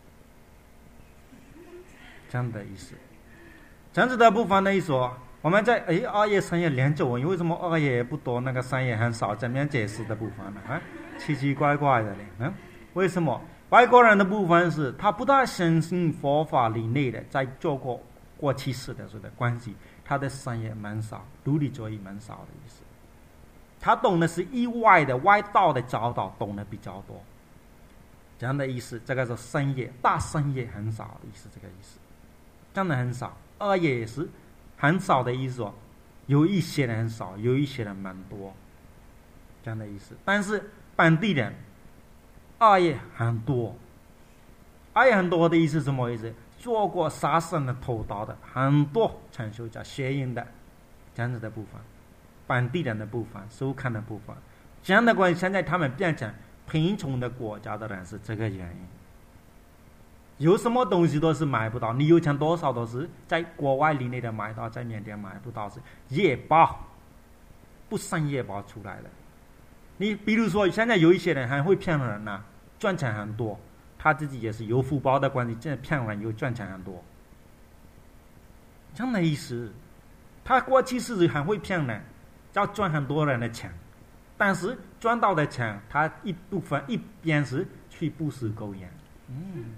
这样的意思。这样子的部分呢，一说我们在哎恶业善业连着问，为什么恶业不多，那个善业很少？怎么样解释的部分呢？啊，奇奇怪怪的嘞，嗯。为什么外国人的部分是他不大相信佛法理内的，在做过过去式的时候的关系，他的善业蛮少，独立主义蛮少的意思。他懂的是意外的外道的教导，懂得比较多，这样的意思。这个是善业，大善业很少的意思，这个意思真的很少。恶业也是很少的意思哦，有一些人很少，有一些人蛮多，这样的意思。但是本地人恶业很多，恶业很多的意思是什么意思？做过杀生的、偷盗的很多，禅修家、邪淫的这样子的部分，本地人的部分、收看的部分，这样的关系，现在他们变成贫穷的国家的人是这个原因。 有什么东西都是买不到，你有钱多少都是在国外里面的买到，在缅甸买不到，是业报，不善业报出来了。你比如说现在有一些人还会骗人呐、啊，赚钱很多，他自己也是有福报的关系，这骗人又赚钱很多，这样的意思。他过去是还会骗人，要赚很多人的钱，但是赚到的钱，他一部分一边是去布施狗养，嗯。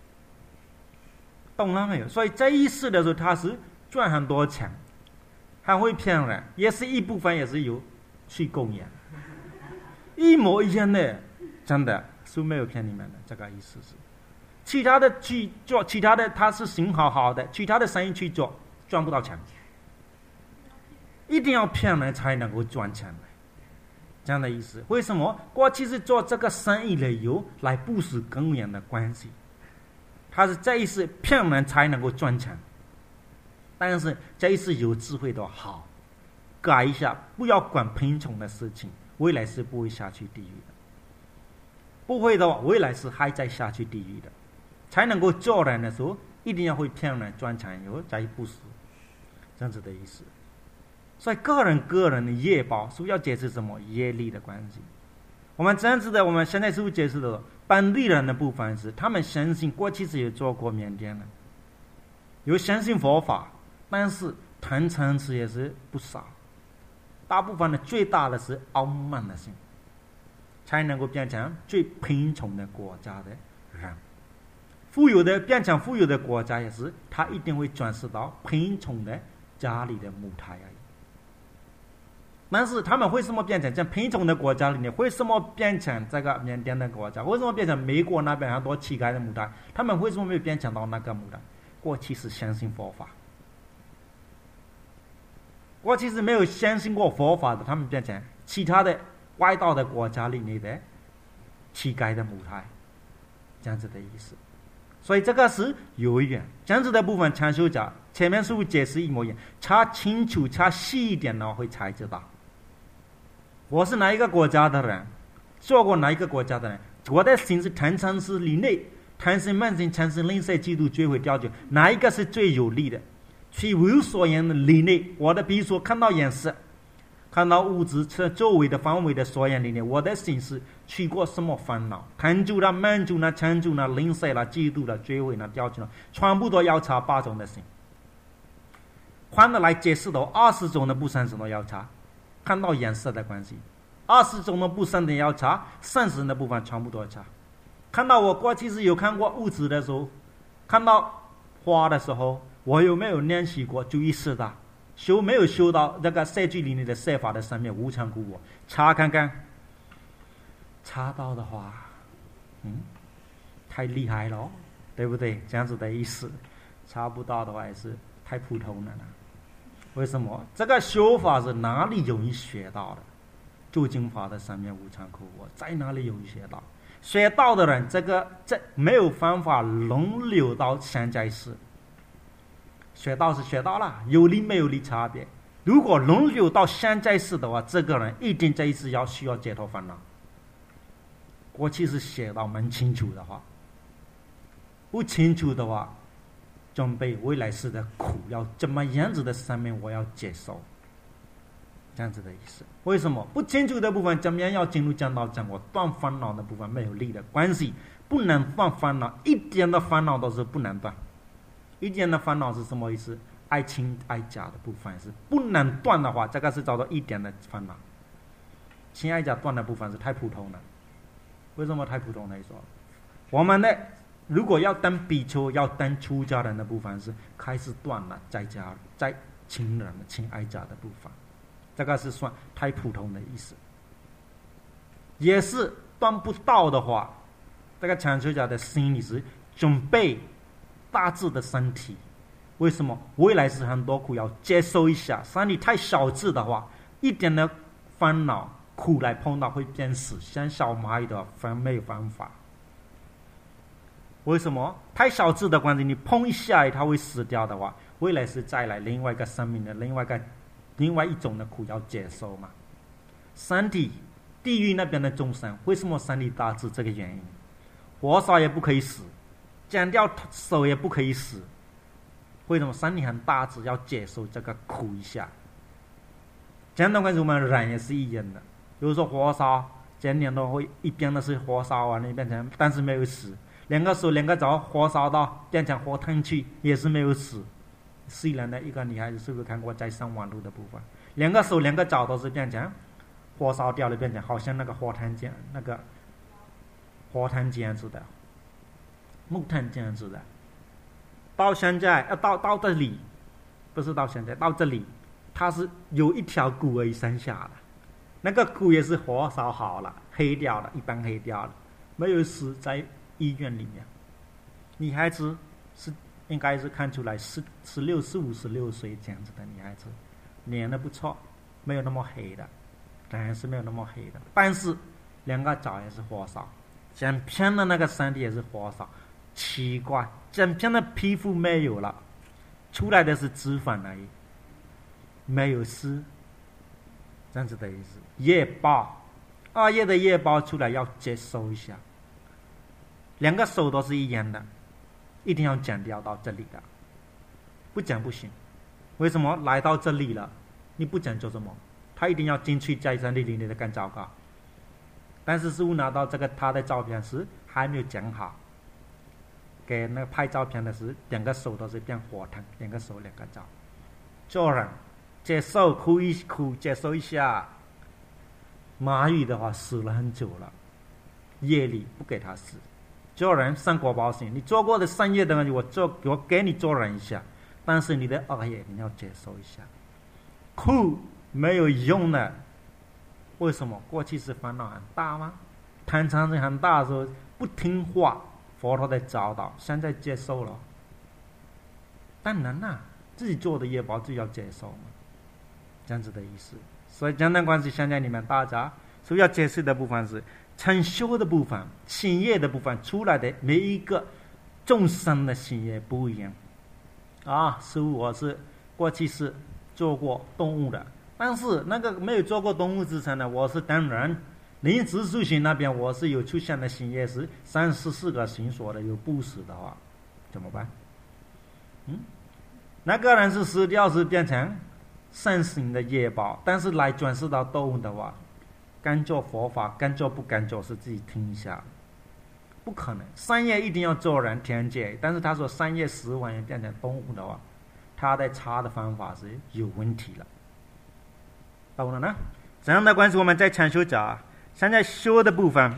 懂了没有？所以这一世的时候，他是赚很多钱，还会骗人，也是一部分也是有去供养，一模一样的，真的是没有骗你们的，这个意思是。其他的去做，其他的他是心好好的，其他的生意去做，赚不到钱，一定要骗人才能够赚钱，这样的意思。为什么？过去是做这个生意的有来布施供养的关系。他是这一世骗人才能够赚钱，但是这一世有智慧的好，改一下，不要管贫穷的事情，未来是不会下去地狱的。不会的话，未来是还在下去地狱的。才能够做人的时候，一定要会骗人赚钱，有再布施，这样子的意思。所以个人个人的业报，是不是要解释什么业力的关系？我们这样子的，我们现在是不是解释的？本地人的部分是，他们相信过去是有做过缅甸的，有相信佛法，但是贪嗔痴也是不少。大部分的最大的是傲慢的心，才能够变成最贫穷的国家的人。富有的变成富有的国家也是，他一定会转世到贫穷的家里的母胎而已。但是他们为什么变成这样贫穷的国家里面？为什么变成这个缅甸的国家？为什么变成美国那边很多乞丐的母胎？他们为什么没有变成到那个母胎？过去是相信佛法，过去是没有相信过佛法的，他们变成其他的外道的国家里面的乞丐的母胎，这样子的意思。所以这个是有一点，这样子的部分禅修家前面是不是解释一模一样？查清楚、查细一点呢，会才知道。我是哪一个国家的人，做过哪一个国家的人，我的心是贪嗔痴里内，贪心慢心嗔心吝啬嫉妒追悔掉举，哪一个是最有利的？去无所言的里内，我的比如说看到颜色，看到物质这周围的范围的所言里面，我的心是去过什么烦恼？贪住啦、慢住啦、嗔住啦、吝啬啦、嫉妒啦、追悔啦、掉举啦，全部都要查八种的心。换的来解释的二十种的不善什么要查？看到颜色的关系，二十种的不善的要查，善神的部分全部都要查。看到我过去是有看过物质的时候，看到花的时候，我有没有练习过注意四大？修没有修到这个赛局里面的赛法的上面无常故我，查看看，查到的话，嗯，太厉害了，对不对？这样子的意思。查不到的话也是太普通了呢。为什么？这个修法是哪里容易学到的？究竟法的上面无常故我，在哪里容易学到？学到的人，这个这没有方法轮流到现在世。学到是学到了，有利没有利差别。如果轮流到现在世的话，这个人一定这一次要需要解脱烦恼。过去是写到蛮清楚的话，不清楚的话，准备未来世的苦要怎么样子的上面我要接受，这样子的意思。为什么不清楚的部分怎么样要进入讲道讲我断烦恼的部分没有利的关系，不能断烦恼，一点的烦恼都是不能断。一点的烦恼是什么意思？爱亲爱家的部分是不能断的话，这个是叫做一点的烦恼。亲爱家断的部分是太普通了。为什么太普通呢？说我们的如果要当比丘要当出家人的部分是开始断了，在家在亲人的亲爱家的部分，这个是算太普通的意思。也是断不到的话，这个禅修家的心里是准备大智的身体。为什么？未来是很多苦要接受一下，身体太小智的话，一点的烦恼苦来碰到会变死，像小蚂蚁的分没有办法。为什么？太小智的关系，你碰一下它会死掉的话，未来是再来另外一个生命的另外一个另外一种的苦要接受嘛。身体地狱那边的众生，为什么身体大智？这个原因，活杀也不可以死， 剪掉手也不可以死。为什么？身体很大只，要接受这个苦一下。简单关系，我们人也是一样的。比如说火烧，前年都会一边的是火烧完了变成，但是没有死。两个手两个脚火烧到变成火炭去，也是没有死。虽然的一个女孩子是不是看过在上网络的部分？两个手两个脚都是变成火烧掉了，变成好像那个火炭这样，那个火炭这样子的，木炭这样子的。到现在要到到这里，不是到现在到这里，它是有一条骨而已剩下了，那个骨也是火烧好了，黑掉了，一般黑掉了，没有死在医院里面。女孩子是应该是看出来十十六十五十六岁这样子的女孩子，脸的不错，没有那么黑的，当然是没有那么黑的，但是两个脚也是火烧，整片的那个身体也是火烧。奇怪，整片的皮肤没有了，出来的是脂肪而已，没有丝，这样子的意思。业报，二业的业报出来要接收一下。两个手都是一样的，一定要剪掉到这里的，不剪不行。为什么？来到这里了，你不剪做什么？他一定要进去在身体里面的更糟糕。但是师父拿到这个他的照片时还没有剪好。给那个拍照片的时，两个手都是变火炭，两个手两个脚。做人接受哭一哭，接受一下。蚂蚁的话死了很久了，业力不给他死。做人善果报行，你做过的善业的东西，我做我给你做人一下，但是你的恶业你要接受一下。哭没有用的，为什么？过去是烦恼很大吗？贪嗔痴很大的时候不听话。佛陀在教导，现在接受了，当然啦，自己做的业报自己要接受嘛，这样子的意思。所以简单关系，现在你们大家所要解释的部分是成修的部分、行业的部分出来的每一个众生的行业不一样啊。师父，我是过去是做过动物的，但是那个没有做过动物之前呢，我是当然。临时修行那边，我是有出现的行业是三十四个行所的，有不死的话，怎么办？嗯，那个人是死掉是变成善行的业报，但是来转世到动物的话，干做佛法，干做不干做是自己听一下，不可能。善业一定要做人天界，但是他说善业死完也变成动物的话，他在查的方法是有问题了，懂了呢？这样的关系，我们在禅修讲。现在修的部分，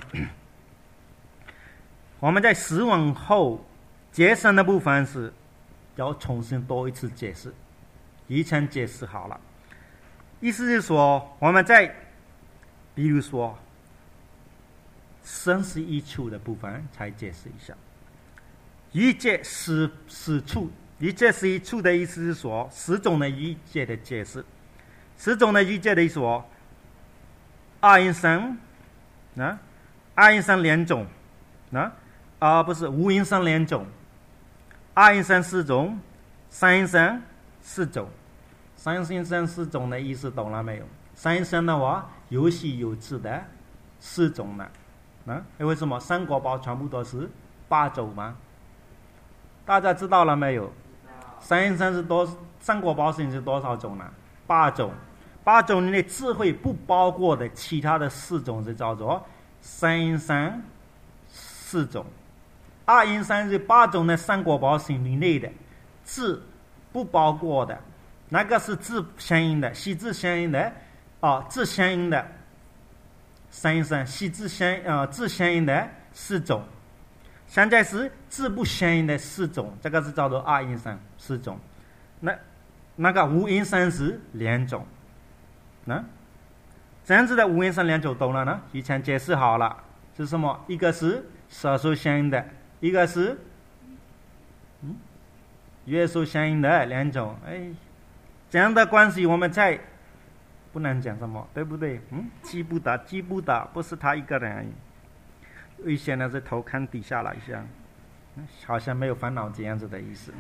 我们在死亡后结生的部分是要重新多一次解释，以前解释好了。意思是说，我们在比如说生死一处的部分才解释一下。一界死死处，一界是一处的意思是说，十种的一界的解释，十种的一界的意思说，二因生。啊，二因生两种，啊，啊不是无因生两种，二因生四种，三因生四种。三因生四种的意思懂了没有？三因生的话有喜有智的四种呢，啊，为什么三果报全部都是八种吗？大家知道了没有？三因生是多，三果报是多少种呢？八种。八种的智慧不包括的其他的四种是叫做三因三四种，二因三是八种的三果报行以内的智不包括的，那个是智相应的，喜智相应的啊，智相应的三因三，喜智相呃智相应的四种，现在是智不相应的四种，这个是叫做二因三四种，那那个无因三是两种。那这样子的无因生两种懂了呢？以前解释好了是什么？一个是色受相应的，一个是嗯乐受相应的两种。哎，这样的关系我们才不能讲什么，对不对？嗯，记不得，记不得，不是他一个人而已。危险的是头看底下来一下，好像没有烦恼这样子的意思。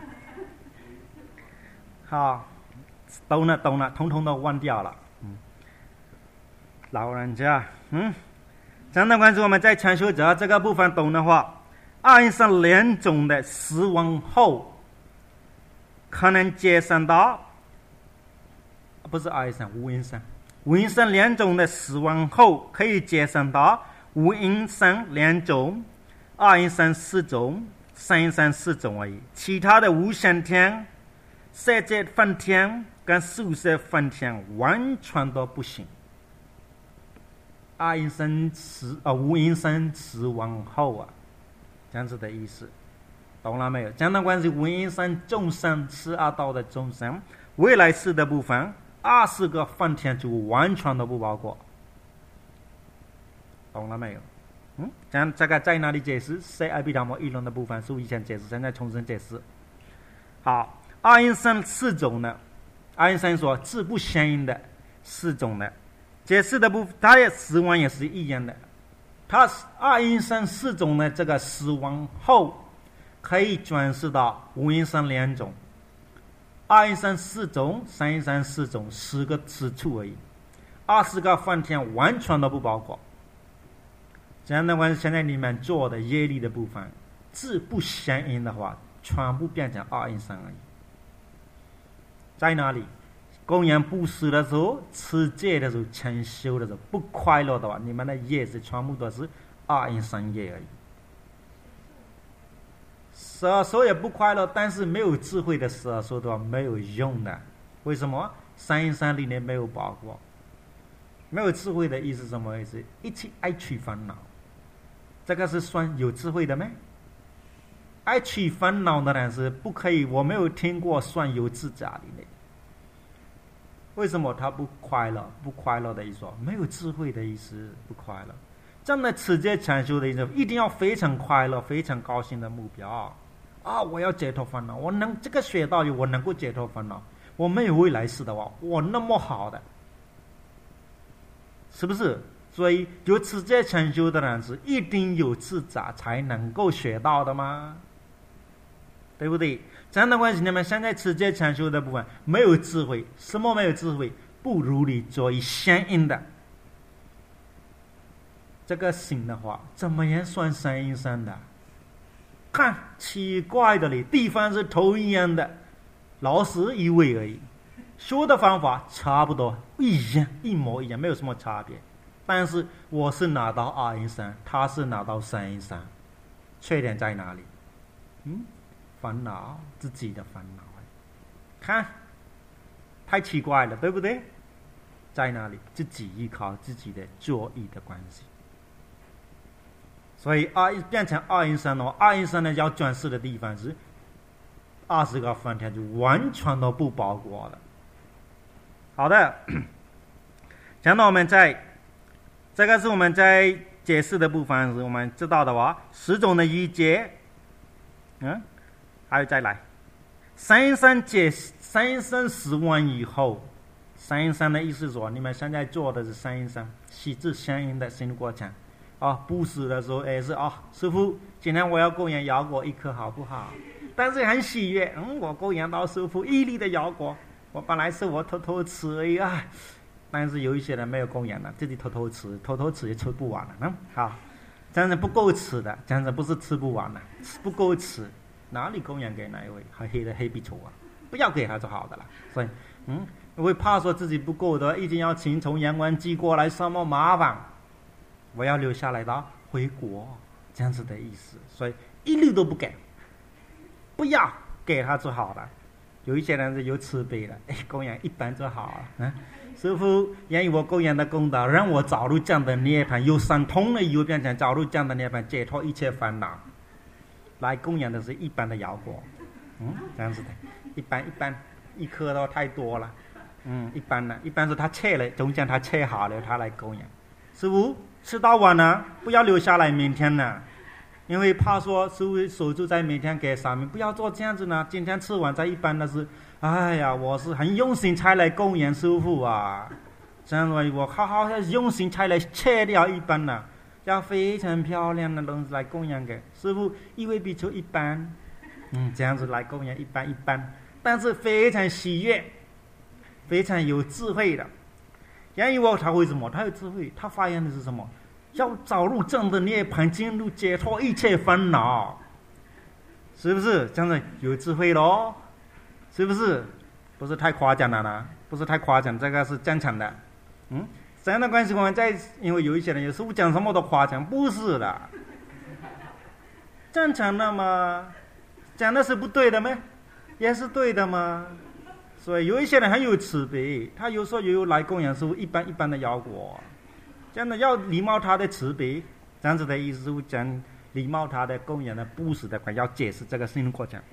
好，懂了懂了，统统都忘掉了。嗯，老人家，嗯，这样的关系我们在禅修者这个部分懂的话， 阿因生两种的死亡后，可能节省到，不是阿因生，无因生，无因生两种的死亡后可以节省到无因生两种，二因生四种，三因生四种而已。其他的无线天、射节分天跟宿舍分天完全都不行。二因生死啊，无因生死亡后啊。这样子的意思，懂了没有？讲到关系无因生众生十二道的众生，未来世的部分，二十个分天就完全都不包括，懂了没有？嗯，讲这个在哪里解释？谁阿毗达摩议论的部分是以前解释，现在重新解释。好，二因生四种呢，二因生说自不相应的四种呢，解释的部分，它也死亡也是一样的。他二因生四种的这个死亡后，可以转世到无因生两种，二因生四种，三因生四种，十个次处而已，二十个梵天完全都不包括。这样的话，现在你们做的业力的部分，自不相应的话，全部变成二因生而已。在哪里？供养布施的时候，持戒的时候，禅修的时候，不快乐的话，你们的业是全部都是二因生业而已。十二说也不快乐，但是没有智慧的十二说的话没有用的。为什么？三因生里面没有包括。没有智慧的意思是什么意思？一起爱取烦恼，这个是算有智慧的吗？爱取烦恼的人是不可以，我没有听过算有自家里面。为什么他不快乐？不快乐的意思，没有智慧的意思，不快乐。真的持戒禅修的意思，一定要非常快乐、非常高兴的目标啊！我要解脱烦恼，我能这个学道理，我能够解脱烦恼。我没有未来世的话，我那么好的，是不是？所以有持戒禅修的人是一定有自在才能够学到的吗？对不对？这样的关系，你们现在持戒禅修的部分没有智慧，什么没有智慧？不如理作为相应的这个行的话，怎么样算三因生的？看奇怪的嘞，地方是同一样的，老师一位而已，修的方法差不多，一样一模一样，没有什么差别。但是我是拿到二因生，他是拿到三因生，缺点在哪里？嗯？烦恼，自己的烦恼，看，太奇怪了，对不对？在哪里？自己依靠自己的作意的关系，所以二变成二因生哦，二因生呢要转世的地方是二十个梵天，就完全都不包括了。好的，讲到我们在这个是我们在解释的部分，是我们知道的话，十种的一节，嗯。还有再来，三因生解三因生死亡以后，三因生的意思说，你们现在做的是三因生，喜之相应的新过程。哦，布施的时候也是哦，师父，今天我要供养腰果一颗，好不好？但是很喜悦，嗯，我供养到师父一粒的腰果，我本来是我偷偷吃而已啊，但是有一些人没有供养的，自己偷偷吃，偷偷吃也吃不完了，嗯，好，这样子不够吃的，这样子不是吃不完了，不够吃。哪里供养给哪一位？还黑的黑笔丑啊！不要给他就好的了。所以，嗯，因为怕说自己不够的，一定要请从阳关寄过来，什么麻烦？我要留下来的回国，这样子的意思。所以一律都不给，不要给他就好了。有一些人是有慈悲的，哎，供养一般就好了。嗯，师父，因我供养的功德，让我早入这样的涅槃，有神通了以后变成早入这样的涅槃，解脱一切烦恼。来供养的是一般的腰果，嗯，这样子的，一般一般，一颗都太多了，嗯，一般的，一般是他切了，中间他切好了，他来供养。师父吃到晚了，不要留下来明天呢，因为怕说师父守住在明天给上面，不要做这样子呢。今天吃完在一般的是，哎呀，我是很用心才来供养师父啊，这样子我好好用心才来切掉一般的。要非常漂亮的东西来供养给师父，一位比丘一般，嗯，这样子来供养一般一般，但是非常喜悦，非常有智慧的。因为我他为什么？他有智慧，他发现的是什么？ 要走入正的涅槃，进入解脱一切烦恼，是不是？这样子有智慧咯，是不是？不是太夸奖了呢？不是太夸奖，这个是正常的。嗯，这样的关系我们在，因为有一些人有时候讲什么都夸奖，不是的，正常的嘛，讲的是不对的吗？也是对的嘛。所以有一些人很有慈悲，他有时候也有来供养师傅一般一般的腰果，这样的要礼貌他的慈悲，这样子的意思是讲礼貌他的供养的布施的，要解释这个心灵过程。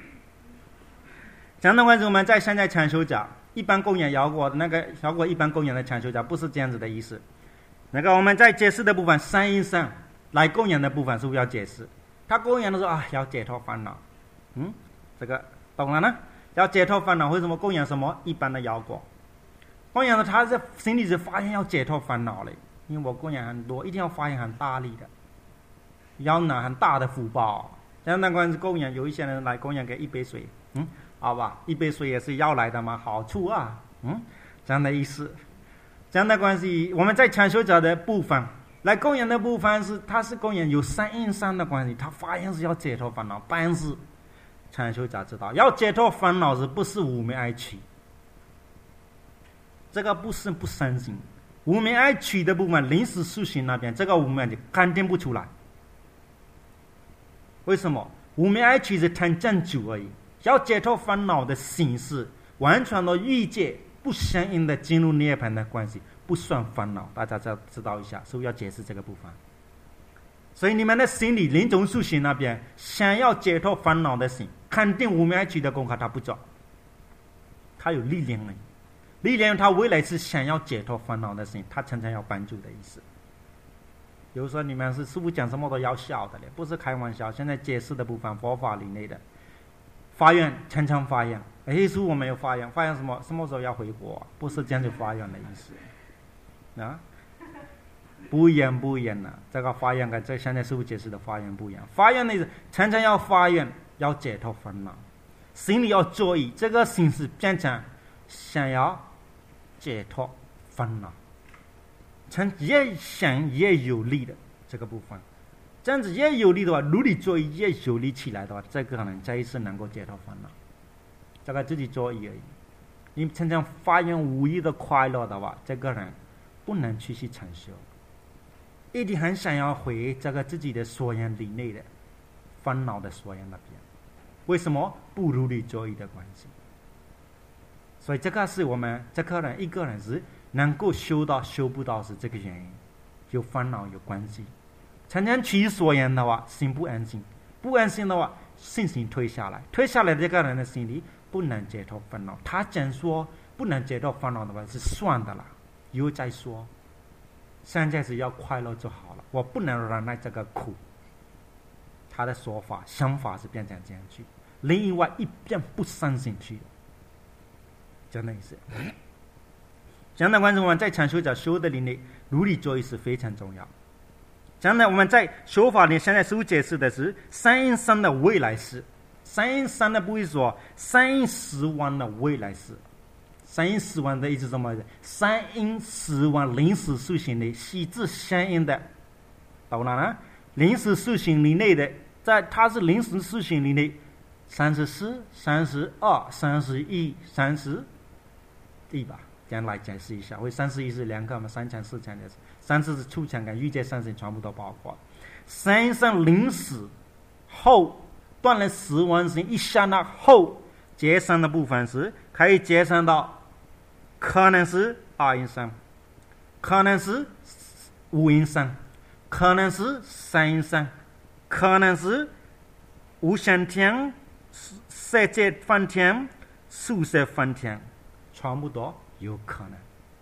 这样的话，我们在现在禅修讲一般供养腰果的那个腰果一般供养的禅修讲不是这样子的意思。那个我们在解释的部分，三因上来供养的部分是不是要解释？他供养的时候啊，要解脱烦恼，嗯，这个懂了呢？要解脱烦恼，为什么供养什么一般的腰果？供养的他是心里是发现要解脱烦恼嘞，因为我供养很多，一定要发现很大力的，要拿很大的福报。这样的关系供养，有一些人来供养给一杯水，嗯，好吧，一杯水也是要来的嘛，好处啊，嗯，这样的意思。这样的关系，我们在禅修者的部分来供养的部分是，他是供养有三因三的关系，他发现是要解脱烦恼，但是禅修者知道，要解脱烦恼是不是无明爱取？这个不是不相信，无明爱取的部分，临时修行那边，这个无明就肯定不出来。为什么？无明爱取是谈正主而已，要解脱烦恼的形式，完全的欲界不相应的进入涅槃的关系，不算烦恼。大家要知道一下，是不是要解释这个部分？所以你们的心理临终修行那边，想要解脱烦恼的心，肯定无明爱取的功课他不做，他有力量了，力量他未来是想要解脱烦恼的心，他常常要帮助的意思。比如说你们是师父讲什么都要笑的嘞，不是开玩笑。现在解释的部分，佛法里内的发愿，常常发愿。哎，师父我没有发愿，发愿什么？什么时候要回国、啊？不是这样就发愿的意思啊。不一样，不一样了。这个发愿跟这现在师父解释的发愿不一样。发愿的意思，常常要发愿，要解脱烦恼，心里要注意，这个心是变成想要解脱烦恼，成越想越有力的这个部分。这样子越有力的话，努力做越有力起来的话，这个可能这一次能够解脱烦恼。这个自己做而已。你常常发现无意的快乐的话，这个人不能继续禅修，一定很想要回这个自己的所缘里内的烦恼的所缘那边。为什么？不如理作意的关系。所以这个是我们这个人一个人是能够修到修不到是这个原因，有烦恼有关系。常常取所缘的话，心不安心，不安心的话，信心退下来，退下来这个人的心里不能解脱烦恼。他讲说不能解脱烦恼的话是算的了，又在说现在是要快乐就好了，我不能忍耐这个苦。他的说法想法是变成这样去，另外一边不相信去，这样的意思。这样的观众，我们在禅修者修的里面，努力做一是非常重要。这样的我们在修法里，现在师父解释的是三因三的未来式。三因三的不是说三因十万的未来式。三因十万的意思是什么？三因十万临时修行的细致相应的，懂了呢？临时修行里内的，在它是临时修行里内，三十四、三十二、三十一、三十，对吧？这样来解释一下，为三十一是两个嘛，三强四强的，三次是出强跟欲界三十全部都包括。三生临时后断了十万心，一下那后结生的部分是可以结生到，可能是二因生，可能是五因生，可能是三因生，可能是无想天、色界梵天、宿舍梵天，全部都有可能。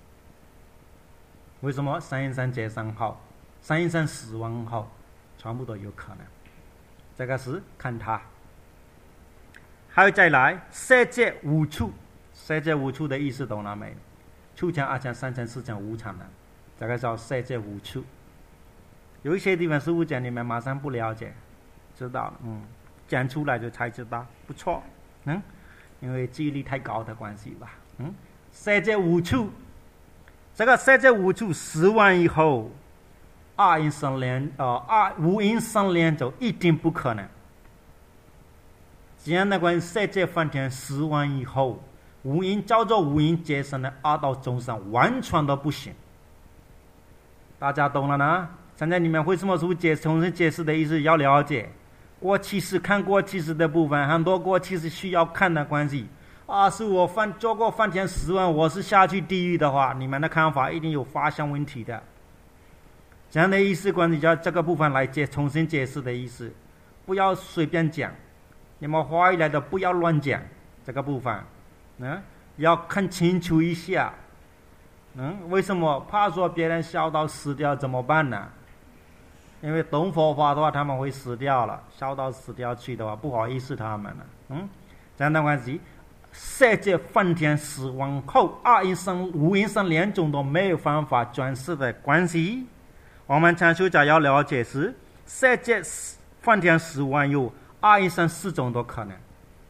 为什么三因三结生后，三因三死亡后，全部都有可能？这个是看他。还有再来色界五处，色界五处的意思懂了没？初强、二强、三强、四强、五强的，这个叫色界五处。有一些地方师父讲你们马上不了解，知道了，嗯，讲出来就才知道，不错，嗯，因为记忆力太高的关系吧，嗯，色界五处，这个色界五处十万以后， 二因相连，呃，二无因相连就一定不可能。这样的关系，世界翻天死亡以后，无因叫做无因结生的二道众生完全都不行。大家懂了呢？现在你们为什么说解重新解释的意思要了解？过去式看过去式的部分，很多过去式需要看的关系。啊，是我犯做过翻天十万，我是下去地狱的话，你们的看法一定有发现问题的。这样的意思关系叫这个部分来解重新解释的意思，不要随便讲，你们回来的不要乱讲这个部分，嗯，要看清楚一下。嗯，为什么怕说别人笑到死掉怎么办呢？因为懂佛法的话，他们会死掉了，笑到死掉去的话，不好意思他们了。嗯，这样的关系。世界翻天死亡后，二因生无因生两种都没有办法转世的关系，我们参修者要了解是世界翻天死亡有二因生四种的可能，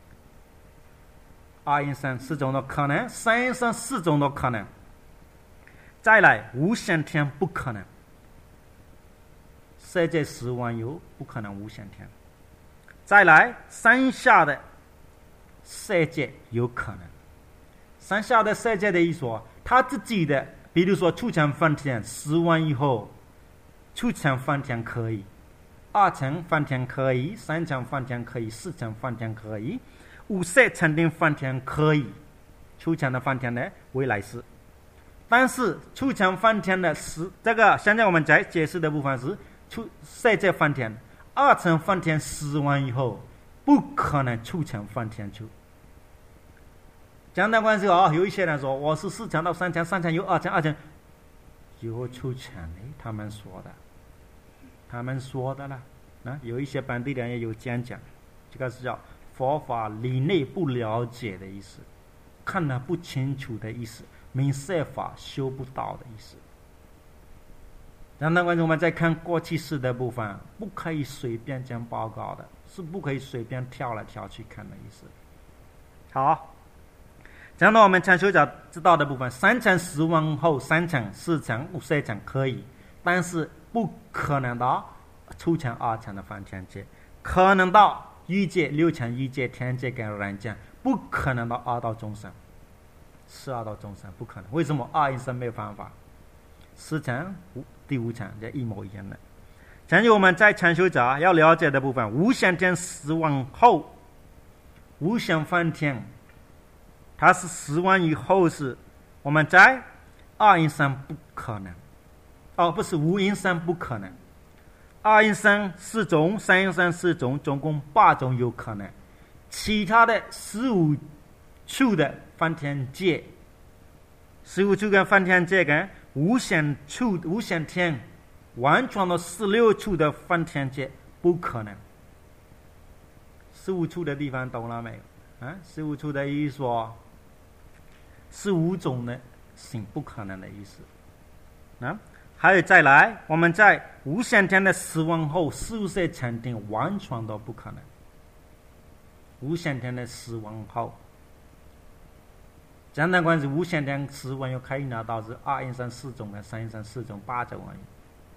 二因生四种的可能，三因生四种的可能，再来无限天不可能，世界死亡有不可能无限天，再来三下的世界有可能，三下的世界的意思，他自己的，比如说出层翻天，死亡以后，出层翻天可以，二层翻天可以，三层翻天可以，四层翻天可以，五色层的翻天可以，出层的翻天的未来世，但是出层翻天的是这个，现在我们在解释的部分是出世界翻天，二层翻天死亡以后。不可能出层翻天去。讲的关系啊，有一些人说我是四层到三层，三层有二层，二层有出层的，他们说的，他们说的啦。啊，有一些本地人也有这样讲，这个是叫佛法理内不了解的意思，看得不清楚的意思，明色法修不到的意思。讲的关系，我们再看过去式的部分，不可以随便讲报告的。是不可以随便跳来跳去看的意思。好，讲到我们参修者知道的部分，三层死亡后，三层、四层、五色层可以，但是不可能到初层、二层的翻天界，可能到欲界、六层欲界、天界跟人间，不可能到二道众生，十二道众生不可能。为什么？二因生没有办法，四层、第五层这一模一样的。前面我们在参修者要了解的部分，无限天死亡后，无限翻天，它是死亡以后是我们在二因生不可能，哦，不是无因生不可能，二因生四种，三因生四种，总共八种有可能，其他的十五处的翻天界，十五处跟翻天界跟无限处无限天。完全的十六处的翻天界不可能，十五处的地方懂了没有？啊，十五处的意思说，十五种的行不可能的意思。啊，还有再来，我们在无限天的死亡后，十五岁禅定完全都不可能。无限天的死亡后，简单关系，无限天死亡又可以拿到是二因生四种的，三因生四种，八种而已。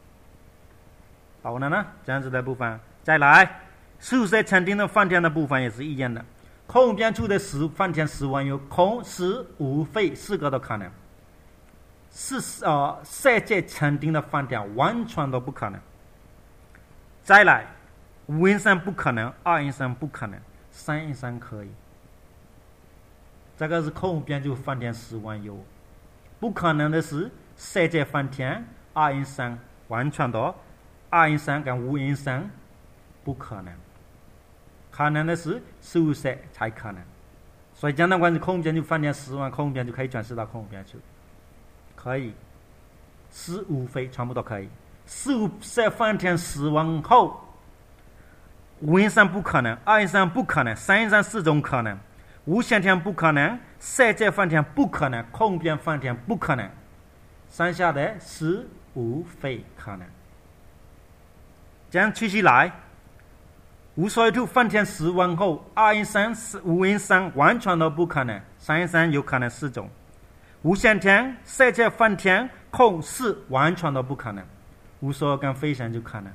好了呢，这样子的部分，再来，十五岁禅定的翻天的部分也是一样的。空边处的十翻天十万有空、实、无、非四个的可能。是呃，世界禅定的翻天完全都不可能。再来，五因生不可能，二因生不可能，三因生可以。这个是空边处翻天十万有，不可能的是世界翻天，二因生完全都。二因生跟五因生不可能，可能的是十五岁才可能。所以简单关系，空边就翻天十万，空边就可以转世到空边去，可以，十五非全部都可以。十五岁翻天十万后，五因生不可能，二因生不可能，三因生四种可能，无限天不可能，世界翻天不可能，空边翻天不可能，剩下的十五非可能。这样继续来，无所有处翻天十万后，二因生、五因生完全都不可能，三因生有可能四种，无限天、世界翻天、空四完全都不可能， 无所有跟非想就可能。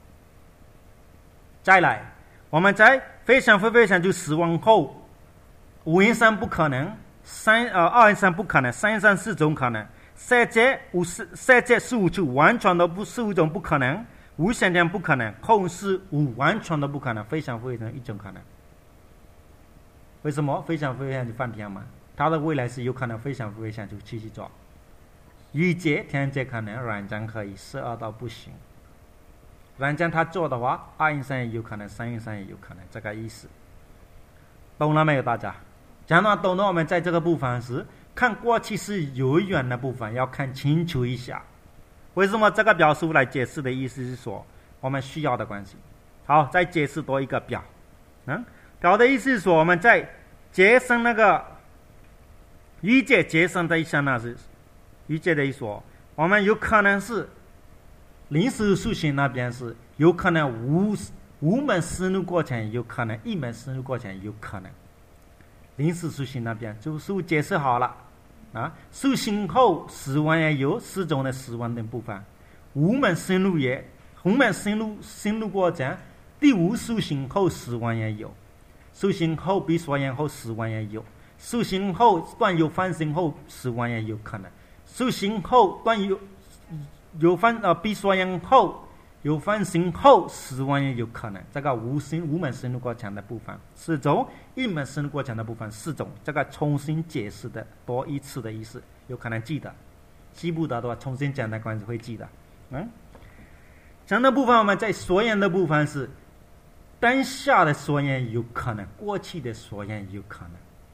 再来，我们在非想非非想就死亡后，五因三不可能，三呃二因三不可能，三因三四种可能，三界五十三界十五处完全都不十五种不可能，无限点不可能，空是无完全都不可能，非想非非想一种可能。为什么非想非非想就梵天嘛？它的未来是有可能非想非非想就继续做。一界天界可能，软件可以，十二道不行。软件他做的话，二因三也有可能，三因三也有可能，这个意思。懂了没有大家？讲到懂了，我们在这个部分时看过去是有缘的部分要看清楚一下。为什么这个表述来解释的意思是说我们需要的关系。好，再解释多一个表。嗯，表的意思是说我们在节省那个一界节省的一项呢是一界的一说，我们有可能是临时修行那边是有可能无无门深入过程，有可能一门深入过程，有可能临时修行那边就是解释好了啊。修行后死亡也有四种的死亡的部分，无门深入也无门深入深入过程，第五修行后死亡也有，修行后闭锁眼后死亡也有，修行后断有反省后死亡也有可能，修行后断有有反呃闭锁眼后有反省后死亡也有可能。这个无心无门深入过程的部分四种，一门深入过程的部分四种，这个重新解释的多一次的意思，有可能记得，记不得的话重新讲的关系会记得。嗯，讲的部分我们在所言的部分是当下的所言有可能，过去的所言有可能。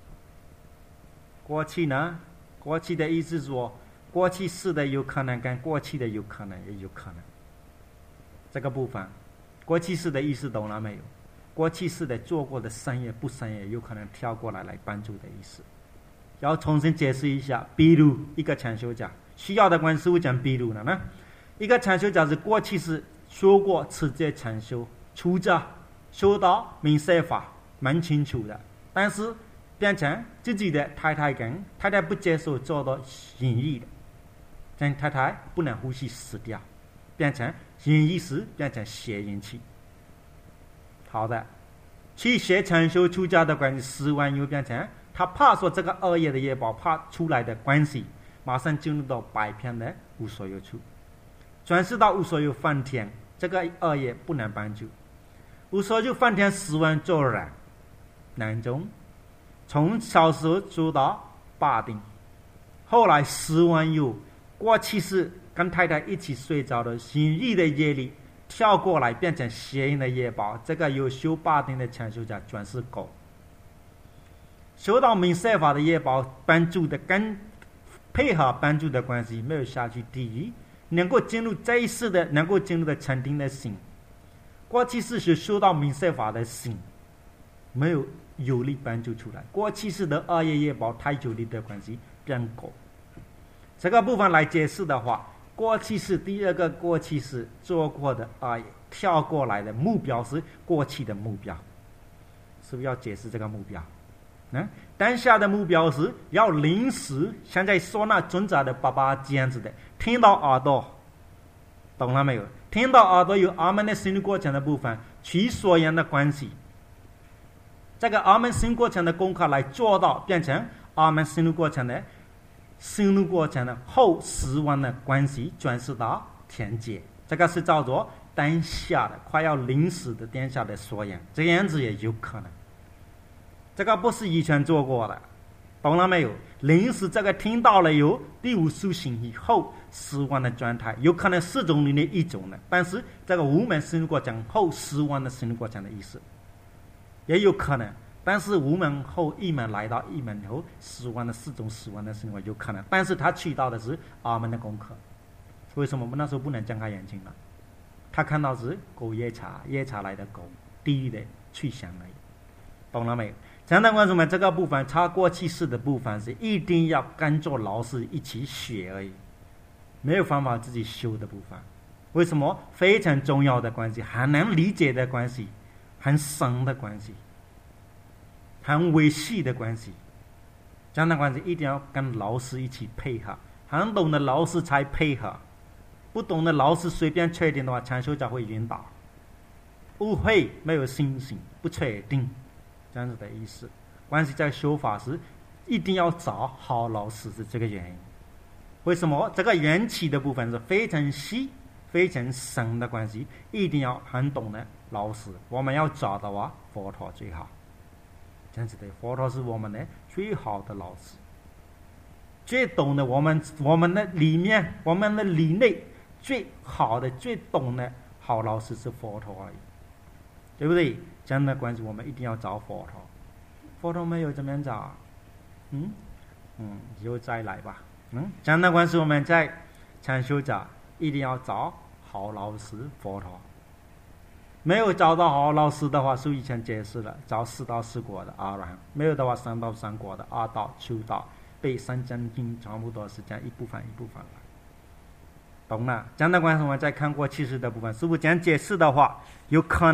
过去呢，过去的意思是说过去式的有可能跟过去的有可能也有可能。这个部分过去式的意思懂了没有？过去式的做过的善业不善业有可能跳过来来帮助的意思，要重新解释一下。比如一个禅修家需要的关系，我讲比如了呢，一个禅修家是过去是修过持戒禅修出家修到明色法蛮清楚的，但是变成自己的太太跟太太不接受做到隐逸的，但太太不能呼吸死掉，变成隐逸时变成邪淫气。好的，去学禅修出家的关系，十万又变成他怕说这个恶业的业报怕出来的关系，马上进入到百片的无所有处，转世到无所有梵天，这个恶业不能帮助。无所有梵天十万做人难中，从小时候做到八定，后来十万有过去是跟太太一起睡着的隐逸的业力跳过来变成邪淫的业报，这个有修八定的禅修家转世狗，修到明色法的业报帮助的跟配合帮助的关系没有下去地狱，能够进入这一世的能够进入的禅定的心，过去是是修到明色法的心没有有力帮助出来，过去式的恶业业报太久力的关系变狗。这个部分来解释的话，过去式第二个过去式做过的恶业跳过来的目标是过去的目标，是不是要解释这个目标？嗯，当下的目标是要临时像在说那尊者的爸爸这样子的，听到耳朵，懂了没有？听到耳朵有阿门的深入过程的部分，取所言的关系，这个阿门深入过程的功课来做到，变成阿门深入过程的深入过程的后十万的关系转世到天界，这个是叫做当下的快要临死的当下的所言，这样子也有可能。这个不是以前做过的，懂了没有？临死这个听到了有第五修行以后十万的状态，有可能四种里面一种的，但是这个无门深入过程后十万的深入过程的意思也有可能，但是无门后一门来到一门后十万的四种十万的生活有可能，但是他去到的是阿门的功课。为什么我们那时候不能睁开眼睛了？他看到是狗夜叉，夜叉来的狗，地狱的去向而已，懂了没有？讲到观众们，这个部分他过去式的部分是一定要跟着老师一起学而已，没有方法自己修的部分。为什么？非常重要的关系，很难理解的关系，很深的关系，很维系的关系，这样的关系一定要跟老师一起配合，很懂的老师才配合， 不懂的老师随便确定的话，禅修家会晕倒。误会，没有信心，不确定，这样子的意思。关系在修法时，一定要找好老师是这个原因。为什么？这个缘起的部分是非常细、非常深的关系，一定要很懂的老师。我们要找的话，佛陀最好。这样子的，佛陀是我们的最好的老师，最懂的我们我们的里面，我们的里内最好的、最懂的好老师是佛陀而已，对不对？这样的关系，我们一定要找佛陀。佛陀没有怎么样找？嗯嗯，以后再来吧。嗯，这样的关系，我们在禅修者一定要找好老师佛陀。没有找到好老师的话，是以前解释了，找四道四果的阿罗汉；没有的话，三道三果的阿道、修道，背三真经，差不多是这样一部分一部分了。懂了？这样的关系，我们再看过其实的部分，师父这样解释的话，有可能。